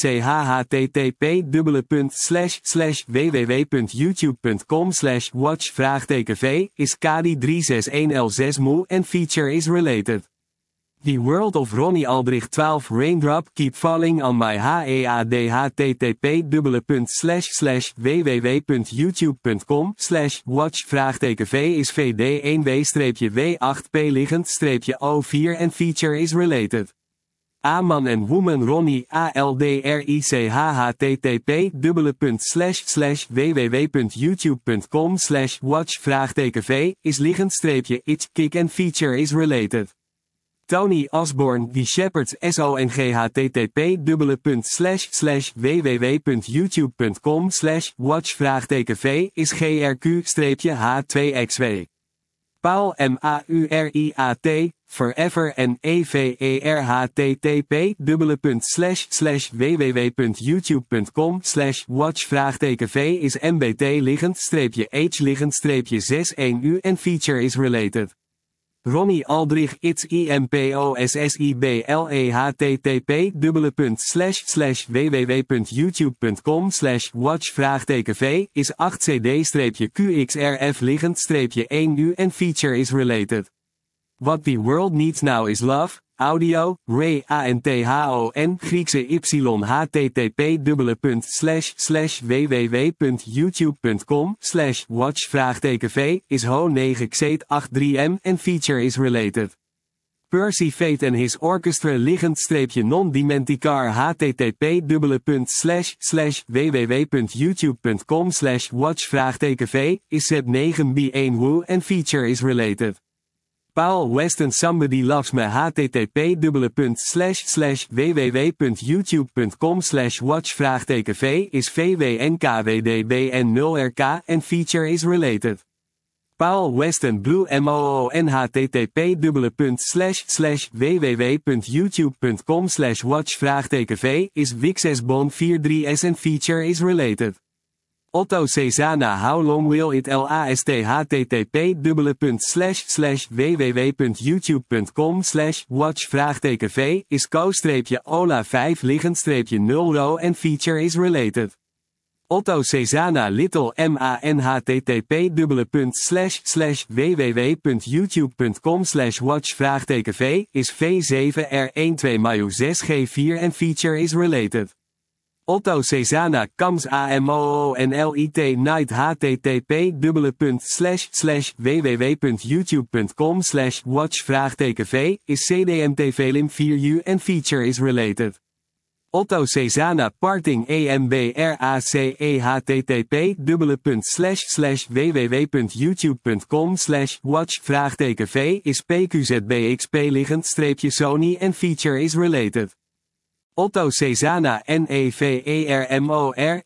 http://www.youtube.com/watch-v is KD361L6 moe and feature is related. The World of Ronnie Aldrich 12 Raindrop Keep Falling on My HEAD http://www.youtube.com/watch-v is VD1W-W8P liggend-O4 and feature is related. A Man and Woman Ronnie ALDRICH http://www.youtube.com/watch-v is liggend-It's Kick and feature is related. Tony Osborne The Shepherds SONG http://www.youtube.com/watch-v is GRQ-H2XW. Paul MAURIAT, Forever en EVER http://www.youtube.com/watch-v is MBT liggend-H liggend-61U and feature is related. Ronnie Aldrich It's IMPOSSIBLE http://www.youtube.com/watch-v is 8 CD-QXRF liggend-1U and feature is related. What the World Needs Now is Love, Audio, Ray ANTHON Griekse Y http://www.youtube.com/watch-v is Ho9X83M and feature is related. Percy Fate and his orchestra liggend-non-dimenticar http://www.youtube.com/watch-v is Z9B1 and feature is related. Paul Weston Somebody Loves Me http://www.youtube.com/watch-v is VWNKWDBN0RK and feature is related. Paul Weston Blue MOON http://www.youtube.com/watch-v is Wixesbon 43S and feature is related. Otto Cezanne How Long Will It Last http://www.youtube.com/watch-v is co-ola 5 liggend-0 and feature is related. Otto Cezanne Little MAN http://www.youtube.com/watch-v is V7R12-6G4 and feature is related. Otto Cezanne Comes AMOONLIT Night http://www.youtube.com/watch-v is CDMTV Lim 4U and feature is related. Otto Cezanne Parting AMBRACE http://www.youtube.com/watch-v is PQZBXP liggend-Sony and feature is related. Otto Cezana Nevermore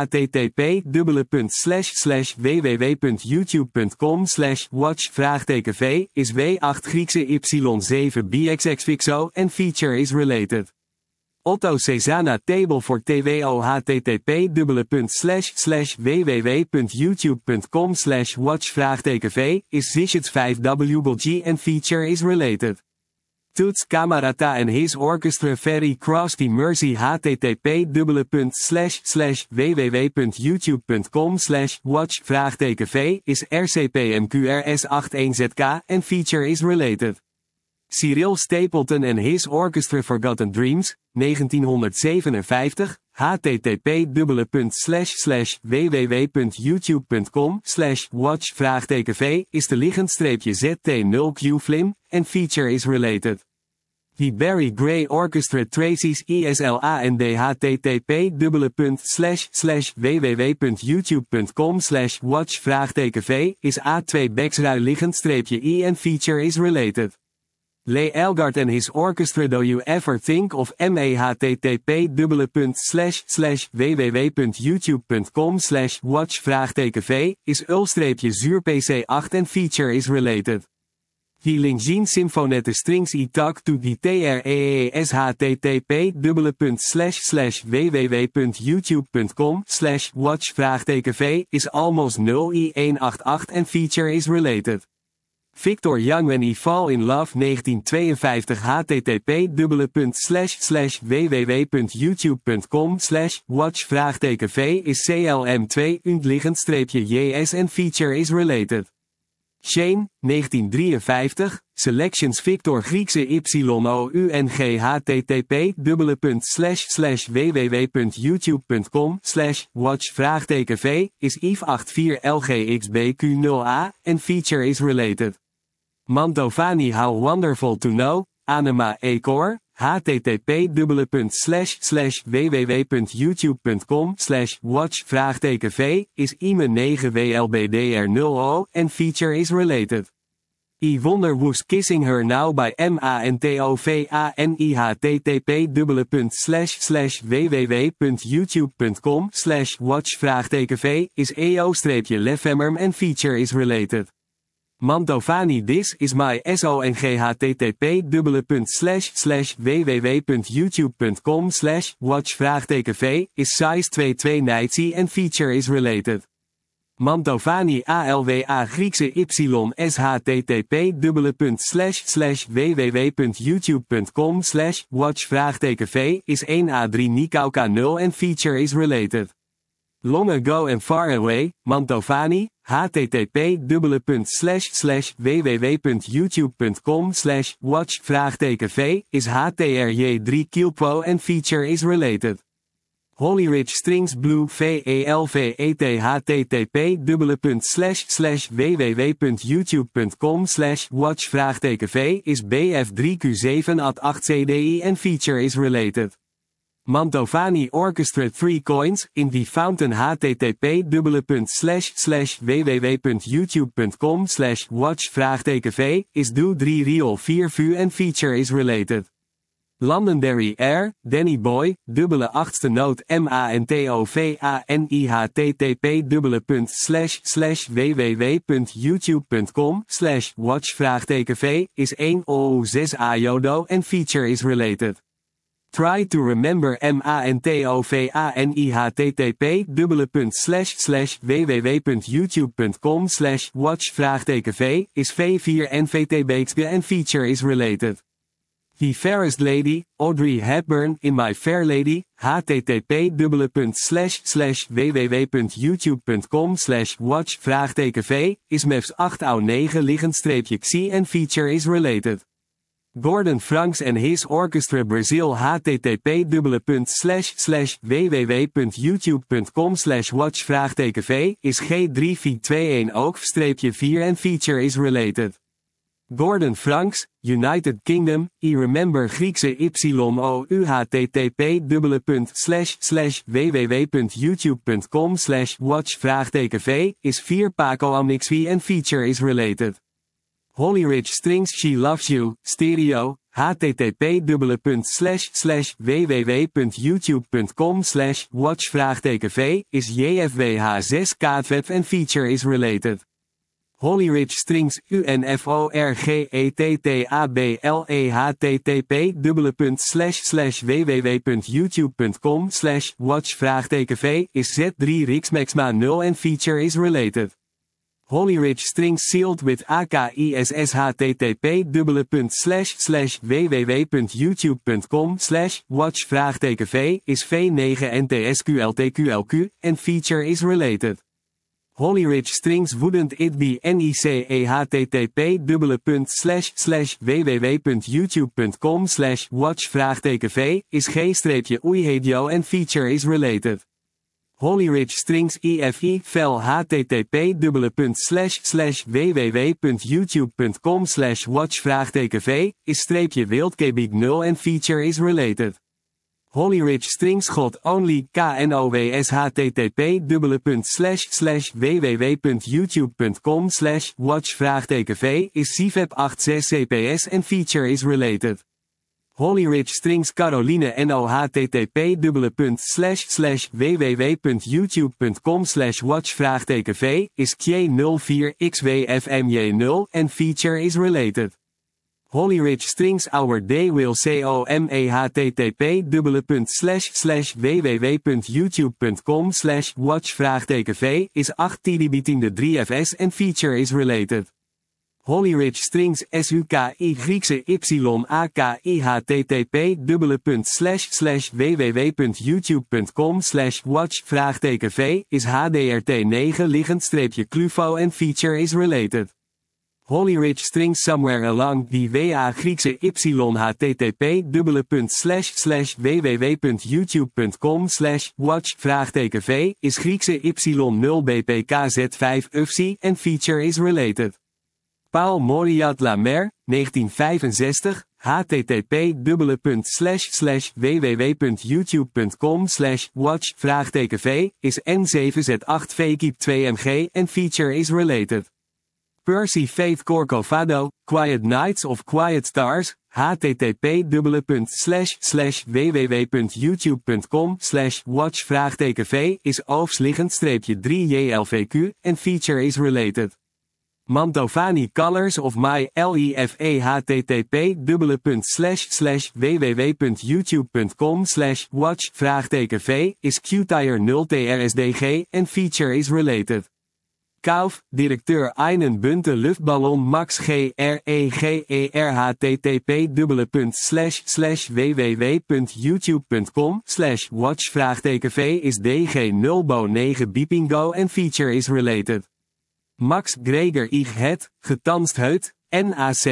http://www.youtube.com/watch-v is W8 Griekse Y7 BXXFixo en feature is related. Otto Cezana table for TWO http://www.youtube.com/watch-v is Zishits 5WG and feature is related. Toots Camarata and his orchestra Very Crosby Mercy http://www.youtube.com/watch-v is RCPMQRS81ZK and feature is related. Cyril Stapleton and his orchestra Forgotten Dreams, 1957, http://www.youtube.com/watch-v is de liggend-ZT0Q Flim, and feature is related. The Barry Gray Orchestra Tracy's ISLA and http://www.youtube.com/watch-v is A2 Bexrui liggend-I and feature is related. Leigh Elgart and his orchestra Do You Ever Think of Me http://www.youtube.com/watch-v is ul-zuur-pc8 and feature is related. The Lingzhin Symphonette Strings I-Tak to the TREES http://www.youtube.com/watch-v is almost 0 I188 and feature is related. Victor Young When I Fall in Love 1952 http://www.youtube.com/watch-v is CLM2 und liggend-JS and feature is related. Shane, 1953, Selections Victor Griekse YOUNG http://www.youtube.com/watch-v is IF84LGXBQ0A and feature is related. Mantovani How Wonderful to Know, Anima Ecor, http://www.youtube.com/watch-v is IME9WLBDR0O and feature is related. I Wonder Who's Kissing Her Now by MANTOVANI http://www.youtube.com/watch-v is EO-Lefemmerm and feature is related. Mantovani This Is My SONG http://www.youtube.com/watch-v is Size 22 Nightsy and feature is related. Mantovani ALWA Griekse YS http://www.youtube.com/watch-v is 1A3 Nikauka 0 and feature is related. Long Ago and Far Away, Mantovani, http://www.youtube.com/watch-v is HTRJ3 Kilpo and feature is related. Holly Ridge Strings Blue VELVET http://www.youtube.com/watch-v is BF3Q7@8CDI and feature is related. Mantovani Orchestra 3 Coins, in the Fountain http://www.youtube.com/watch-v is Do 3 Real 4 VU and feature is related. Londonderry Air, Danny Boy, #8ste noot MANTOVANI http://www.youtube.com/watch-v is 1 OU6 Ayodo and feature is related. Try to Remember MANTOVANI http://www.youtube.com/watch-v is V4 NVTBXB and feature is related. The Fairest Lady, Audrey Hepburn in My Fair Lady, http://www.youtube.com/watch-v is MEVS 8AU9 liggend-XI and feature is related. Gordon Franks and his orchestra Brazil http://www.youtube.com/watch-v is G3V21 ook-4 and feature is related. Gordon Franks, United Kingdom, I Remember Griekse YOU http://www.youtube.com/watch-v is 4 Paco Amnixwi and feature is related. Holly Ridge Strings She Loves You, stereo, http://www.youtube.com/watch-v is JFWH6 Cadweb and feature is related. Holyridge Strings UNFORGETTABLE http://www.youtube.com/watch-v is Z3 Rixmaxma 0 and feature is related. Holyridge Strings sealed with AKISS http://www.youtube.com/watch-v is V9 NTSQLTQLQ and feature is related. Holyridge Strings wouldn't it be NICE http://www.youtube.com/watch-v is G-oeihedio and feature is related. Holyridge Strings IFI vel http://www.youtube.com/watch-v is _wildkbig 0 and feature is related. Holyridge Strings God Only KNOWS http://www.youtube.com/watch-v is CVEP 86 CPS and feature is related. Holyridge Strings Caroline NO http://www.youtube.com/watch-v is Q04XWFMJ0 and feature is related. Holyridge Strings Our Day Will COME http://www.youtube.com/watch-v is 8 TB 3FS and feature is related. Holyridge Strings SUKI Griekse YAKI http://www.youtube.com/watch-v is HDRT9 liggend-cluvo and feature is related. Holyridge Strings Somewhere Along the WA Griekse http://www.youtube.com/watch-v is Griekse Y0BPKZ5 UFC and feature is related. Paul Mauriat Lamer, 1965, http://www.youtube.com/watch-v is N7Z8VKIP2MG and feature is related. Percy Faith Corcovado, Quiet Nights of Quiet Stars, http://www.youtube.com/watch-v is OOFS-3JLVQ and feature is related. Mantovani Colors of My LIFE http://www.youtube.com/watch-v is Qtire 0 TRSDG and feature is related. Kauf, directeur Einen Bunte Luftballon Max GREGER http://www.youtube.com/watch-v is DG0BO9 Bipingo and feature is related. Max Greger Ich Het, getanst heut, NACHT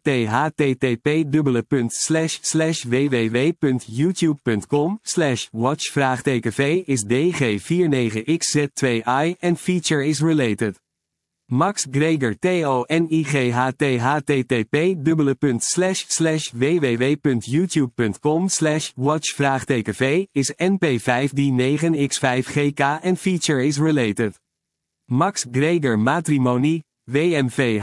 http://www.youtube.com/watch-v is DG49XZ2I and feature is related. Max Greger TONIGHT http://www.youtube.com/watch-v is NP5D9X5GK and feature is related. Max Greger Matrimonie, WMV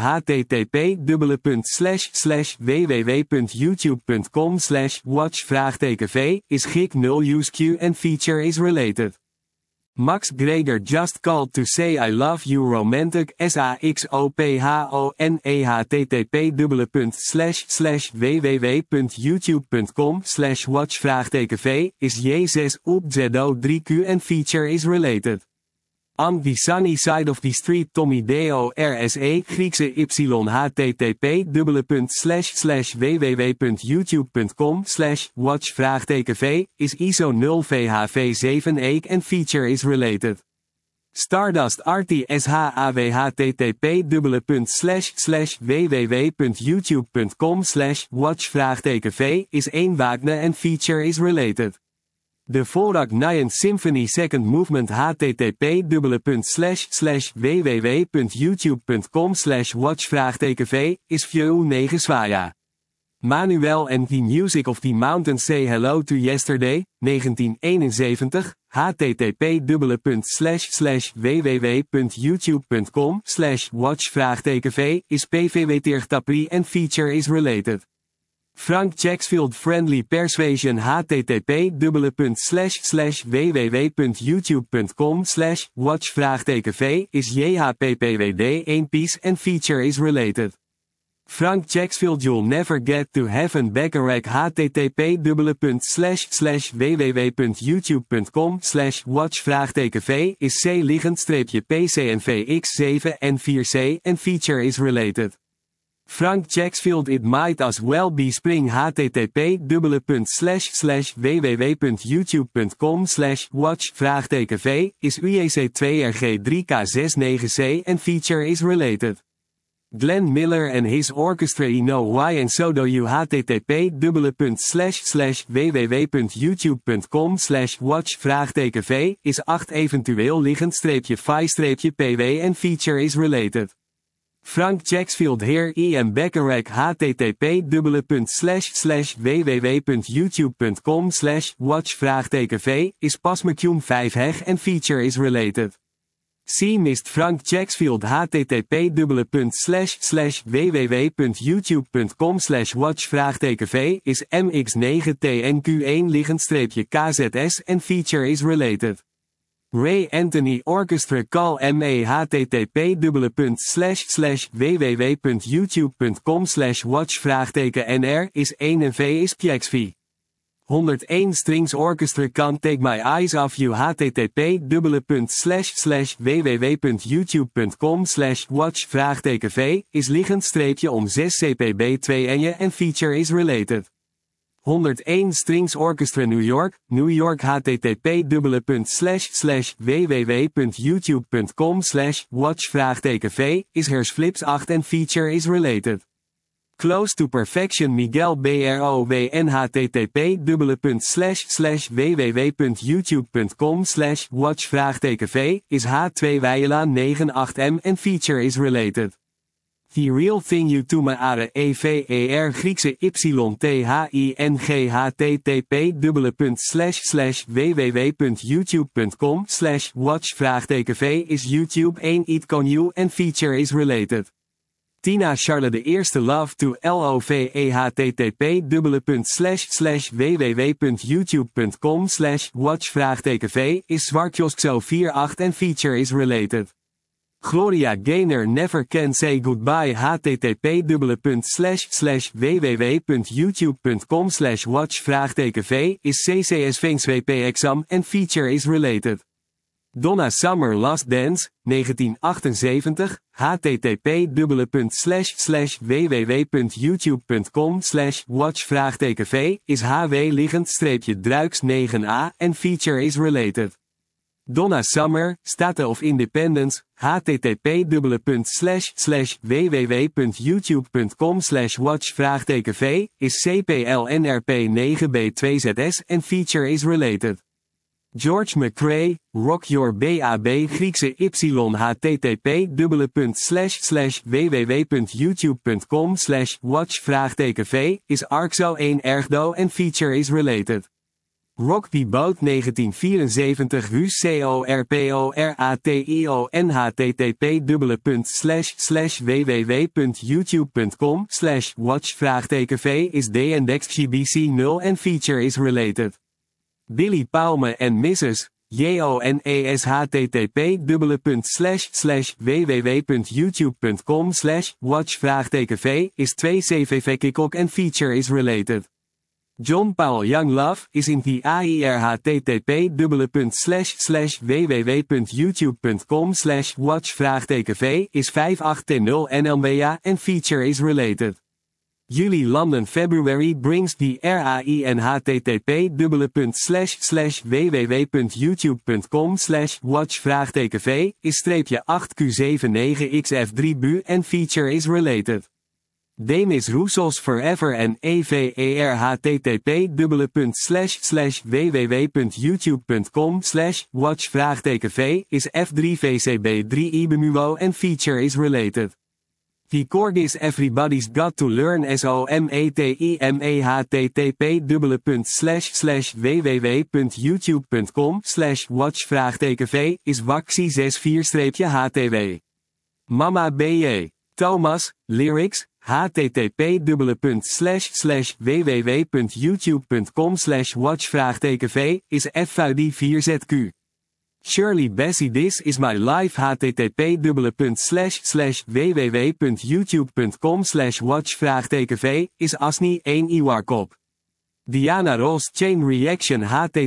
http://www.youtube.com/watch-v is GIG0USQ and feature is related. Max Greger Just Called to Say I Love You Romantic SAXOPHONE http://www.youtube.com/watch-v is J6OPZO3Q and feature is related. On the Sunny Side of the Street Tommy Deo RSE Griekse Y http://www.youtube.com/watch-v is ISO 0 VHV7 and feature is related. Stardust RTSH AW http://www.youtube.com/watch-v is 1 Wagner and feature is related. De Dvorak Nyan Symphony Second Movement http://www.youtube.com/watch-v is Vieux 9 Swaya. Manuel and the Music of the Mountains Say Hello to Yesterday, 1971, http://www.youtube.com/watch-v is PVW Tapri and feature is related. Frank Jacksfield Friendly Persuasion http://www.youtube.com/watch-v is JHPPWD 1 piece and feature is related. Frank Jacksfield You'll never get to heaven Bacharach http://www.youtube.com/watch-v is C-PCNVX7 en 4C and feature is related. Frank Jacksfield It might as well be spring http://www.youtube.com/watch-v is UJC2RG3K69C and feature is related. Glenn Miller and his orchestra I Know Why and So Do You http://www.youtube.com/watch-v is 8 eventueel liggend-fi-pw en feature is related. Frank Jacksfield Here I Am Bacharach http://www.youtube.com/watch-v is Pasmecune 5 heg en feature is related. See Mist Frank Jacksfield http://www.youtube.com/watch-v is MX9TNQ1 liggend-KZS en feature is related. Ray Anthony Orchestra Call MA http://www.youtube.com/watch-nr is 1 en V is Pjexv. 101 Strings Orchestra Can't Take My Eyes Off You http://www.youtube.com/watch-v is liggend-om 6 CPB2 en feature is related. 101 Strings Orchestra New York http://www.youtube.com/watch-v is Hers Flips 8 en feature is related. Close to Perfection Miguel BROWN http://www.youtube.com/watch-v is H2 Weijelaan 98M en feature is related. The Real Thing You To Me Are EVER Griekse YTHING http://www.youtube.com/watch-v is YouTube 1 It Con You en feature is related. Tina Charlotte de Eerste Love to LOVE http://www.youtube.com/watch-v is Zwartjoskzo 48 en feature is related. Gloria Gaynor Never Can Say Goodbye http://www.youtube.com/watch-v is CCS Fengswp Exam en feature is related. Donna Summer Last Dance, 1978, http://www.youtube.com/watch-v is HW liggend-druiks 9a en feature is related. Donna Summer, State of Independence, http://www.youtube.com/watch-v is CPLNRP 9B2ZS en feature is related. George McCrae, Rock Your BAB Griekse Y http://www.youtube.com/watch-v is Arxo 1 Ergdo en feature is related. Rock the Boat 1974 WCORPORATIO http://www.youtube.com/watch-v is DNDXGBC 0 en feature is related. Billy Palme and Mrs. JONES http://www.youtube.com/watch-v is 2 CVV Kikok en feature is related. John Paul Young Love is in the AIR http://www.youtube.com/watch-v is 5810 NLMEA en feature is related. Julie London February brings the RAIN http://www.youtube.com/watch-v is -8Q79XF3Bu en feature is related. Demis Roussos Forever en EVER http://www.youtube.com/watch-v is F3VCB3IBMUO en feature is related. The Corgis Everybody's Got to Learn SOMATIME http://www.youtube.com/watch-v is Waxi 64-HTW. Mama BJ. Thomas, Lyrics, http://www.youtube.com/watch_v is FUD4ZQ. Shirley Bassey, this is my life. http://www.youtube.com/watch_v is Asni 1 Iwarkop. Diana Ross Chain Reaction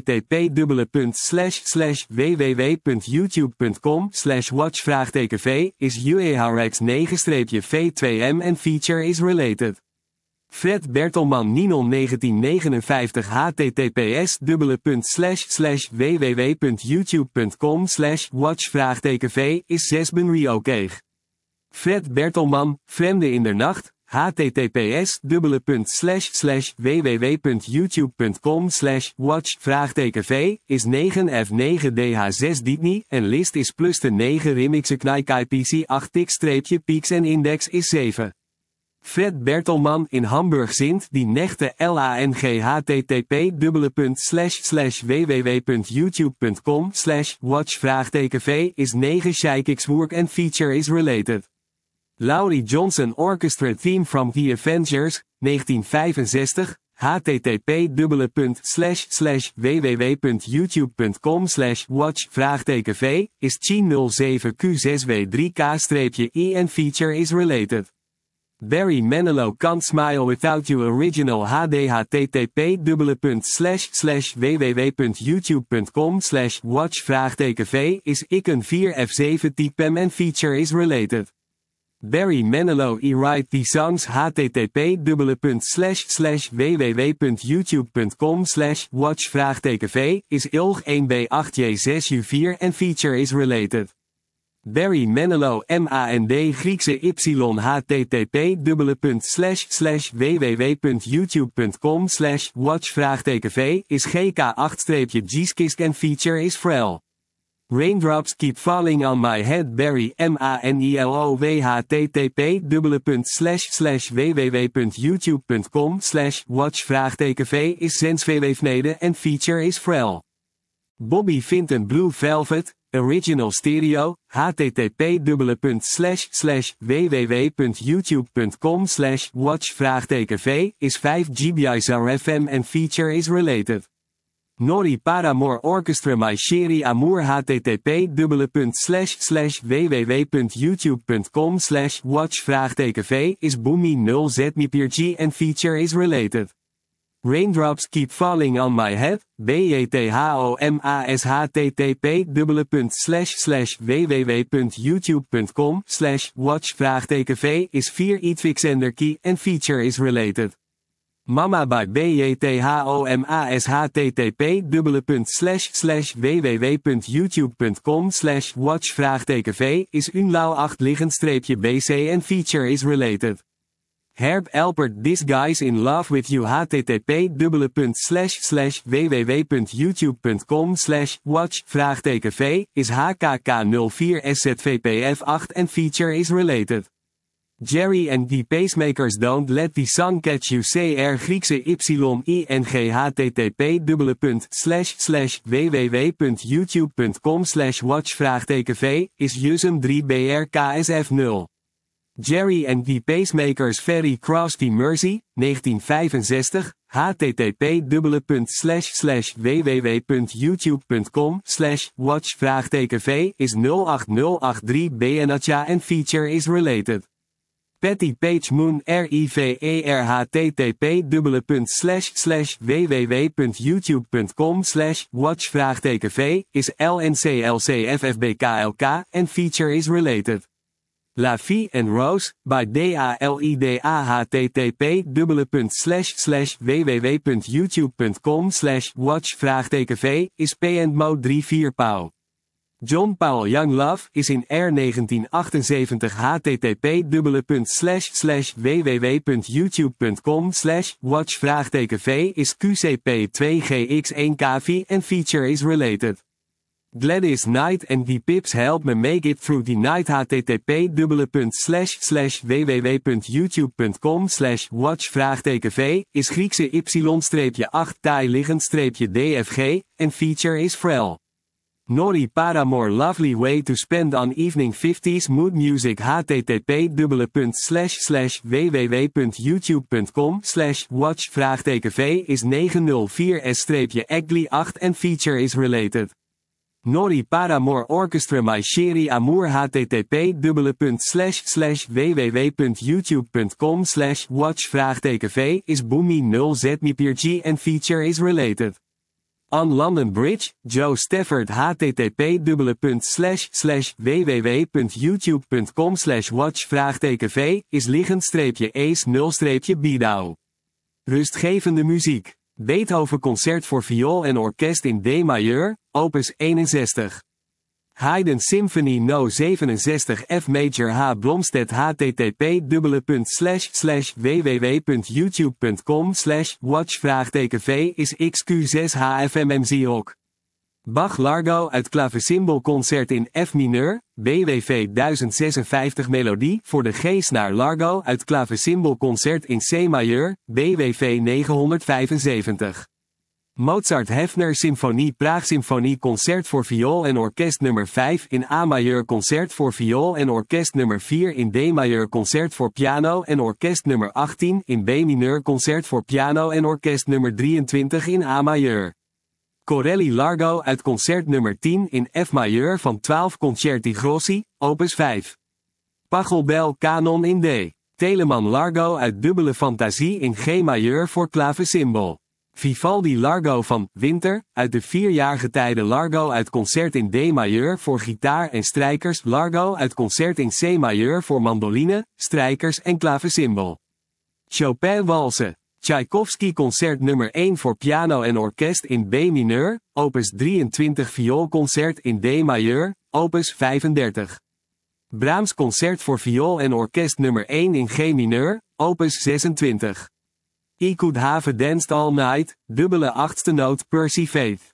http://www.youtube.com/watch_v is UEHRX9-V2M en feature is related. Fred Bertelman Ninon 1959 https://www.youtube.com/watch_v is 6 Benry oké. Fred Bertelman, Vreemde in der Nacht, https://www.youtube.com/watch_v is 9F9DH6 Dietny en list is plus de 9 Rimixe Knaikai PC 8x-Pix en index is 7. Fred Bertelman in Hamburg zint die nechte LANG http://www.youtube.com/watch_v is 9 Shikixwork en feature is related. Laurie Johnson Orchestra Theme from the Avengers, 1965, http://www.youtube.com/watch_v is Chi07Q6W3K-I en feature is related. Barry Manilow Can't Smile Without You Original HD http://www.youtube.com/watch_v is Iken 4F7 Typem en feature is related. Barry Manilow E-Write the Songs http://www.youtube.com/watch_v is Ilg 1B8J6U4 en feature is related. Barry Manilow MAND Griekse Y http://www.youtube.com/watch_v is GK8-Gskisk en feature is Frel. Raindrops Keep Falling on My Head Barry Manilov http://www.youtube.com/watch_v is Zensvweefnede en feature is Frel. Bobby Vinton Blue Velvet, Original Stereo, http://www.youtube.com/watch_v is 5 GBIZAR FM en feature is related. Nori Paramore Orchestra My Chérie Amour http://www.youtube.com/watch_v is Boomy 0 ZMPRG en feature is related. Raindrops Keep Falling on My Head, BJTHOMAS http://www.youtube.com/watch_v is 4 Itwixender Key en feature is related. Mama by BJTHOMAS http://www.youtube.com/watch_v is Unlau 8 liggend-BC en feature is related. Herb Alpert This Guy's in Love with You http://www.youtube.com/watch_v is HKK04SZVPF8 en feature is related. Jerry and the Pacemakers Don't Let the Sun Catch You CR Griekse YING http://www.youtube.com/watch_v is Jusum 3BRKSF0. Jerry and the Pacemakers Very Cross the Mercy, 1965, http://www.youtube.com/watch_v is 08083 BNATJA en feature is related. Patty Page Moon RIVER http://www.youtube.com/watch_v is LNCLCFFBKLK en feature is related. La Vie and Rose, by DALIDA http://www.youtube.com/watch_v is P&Mo 34 Pauw. John Paul Young Love is in R 1978 http://www.youtube.com/watch_v is QCP2GX1KV en feature is related. Gladys Knight and the Pips Help Me Make It Through the Night http://www.youtube.com/watch_v is Griekse Y-8 liggend-DFG en feature is Frel. Nori Paramore Lovely Way to Spend on Evening 50s Mood Music http://www.youtube.com/watch-v is 904s-egli8 and feature is related. Nori Paramore Orchestra My Chérie Amour http://www.youtube.com/watch-v is Boomy 0Z and feature is related. On London Bridge, Joe Stafford http://www.youtube.com/watch-v is liggend-ace-bidau. Rustgevende muziek. Beethoven Concert voor viool en orkest in D-majeur, opus 61. Haydn Symphony No. 67 F Major H. Blomstedt http://www.youtube.com/watch-v is XQ6 HFMMZ Hoc. Bach Largo uit Klavecimbal Concert in F mineur, BWV 1056 Melodie voor de G-snaar Largo uit Klavecimbal Concert in C-majeur, BWV 975. Mozart Hefner Symfonie Praag Symfonie Concert voor viool en orkest nummer 5 in A-majeur Concert voor viool en orkest nummer 4 in D-majeur Concert voor piano en orkest nummer 18 in B-mineur Concert voor piano en orkest nummer 23 in A-majeur. Corelli Largo uit concert nummer 10 in F-majeur van 12 Concerti Grossi, opus 5. Pachelbel Canon in D. Telemann Largo uit dubbele fantasie in G-majeur voor klavecimbal. Vivaldi Largo van Winter uit de 4-jarige tijden Largo uit concert in D-majeur voor gitaar en strijkers Largo uit concert in C-majeur voor mandoline, strijkers en klavecimbal. Chopin Walsen. Tchaikovsky Concert nummer 1 voor piano en orkest in B-mineur, opus 23 vioolconcert in D-majeur, opus 35. Brahms Concert voor viool en orkest nummer 1 in G-mineur, opus 26. I Could Have Danced All Night, dubbele 8e noot Percy Faith.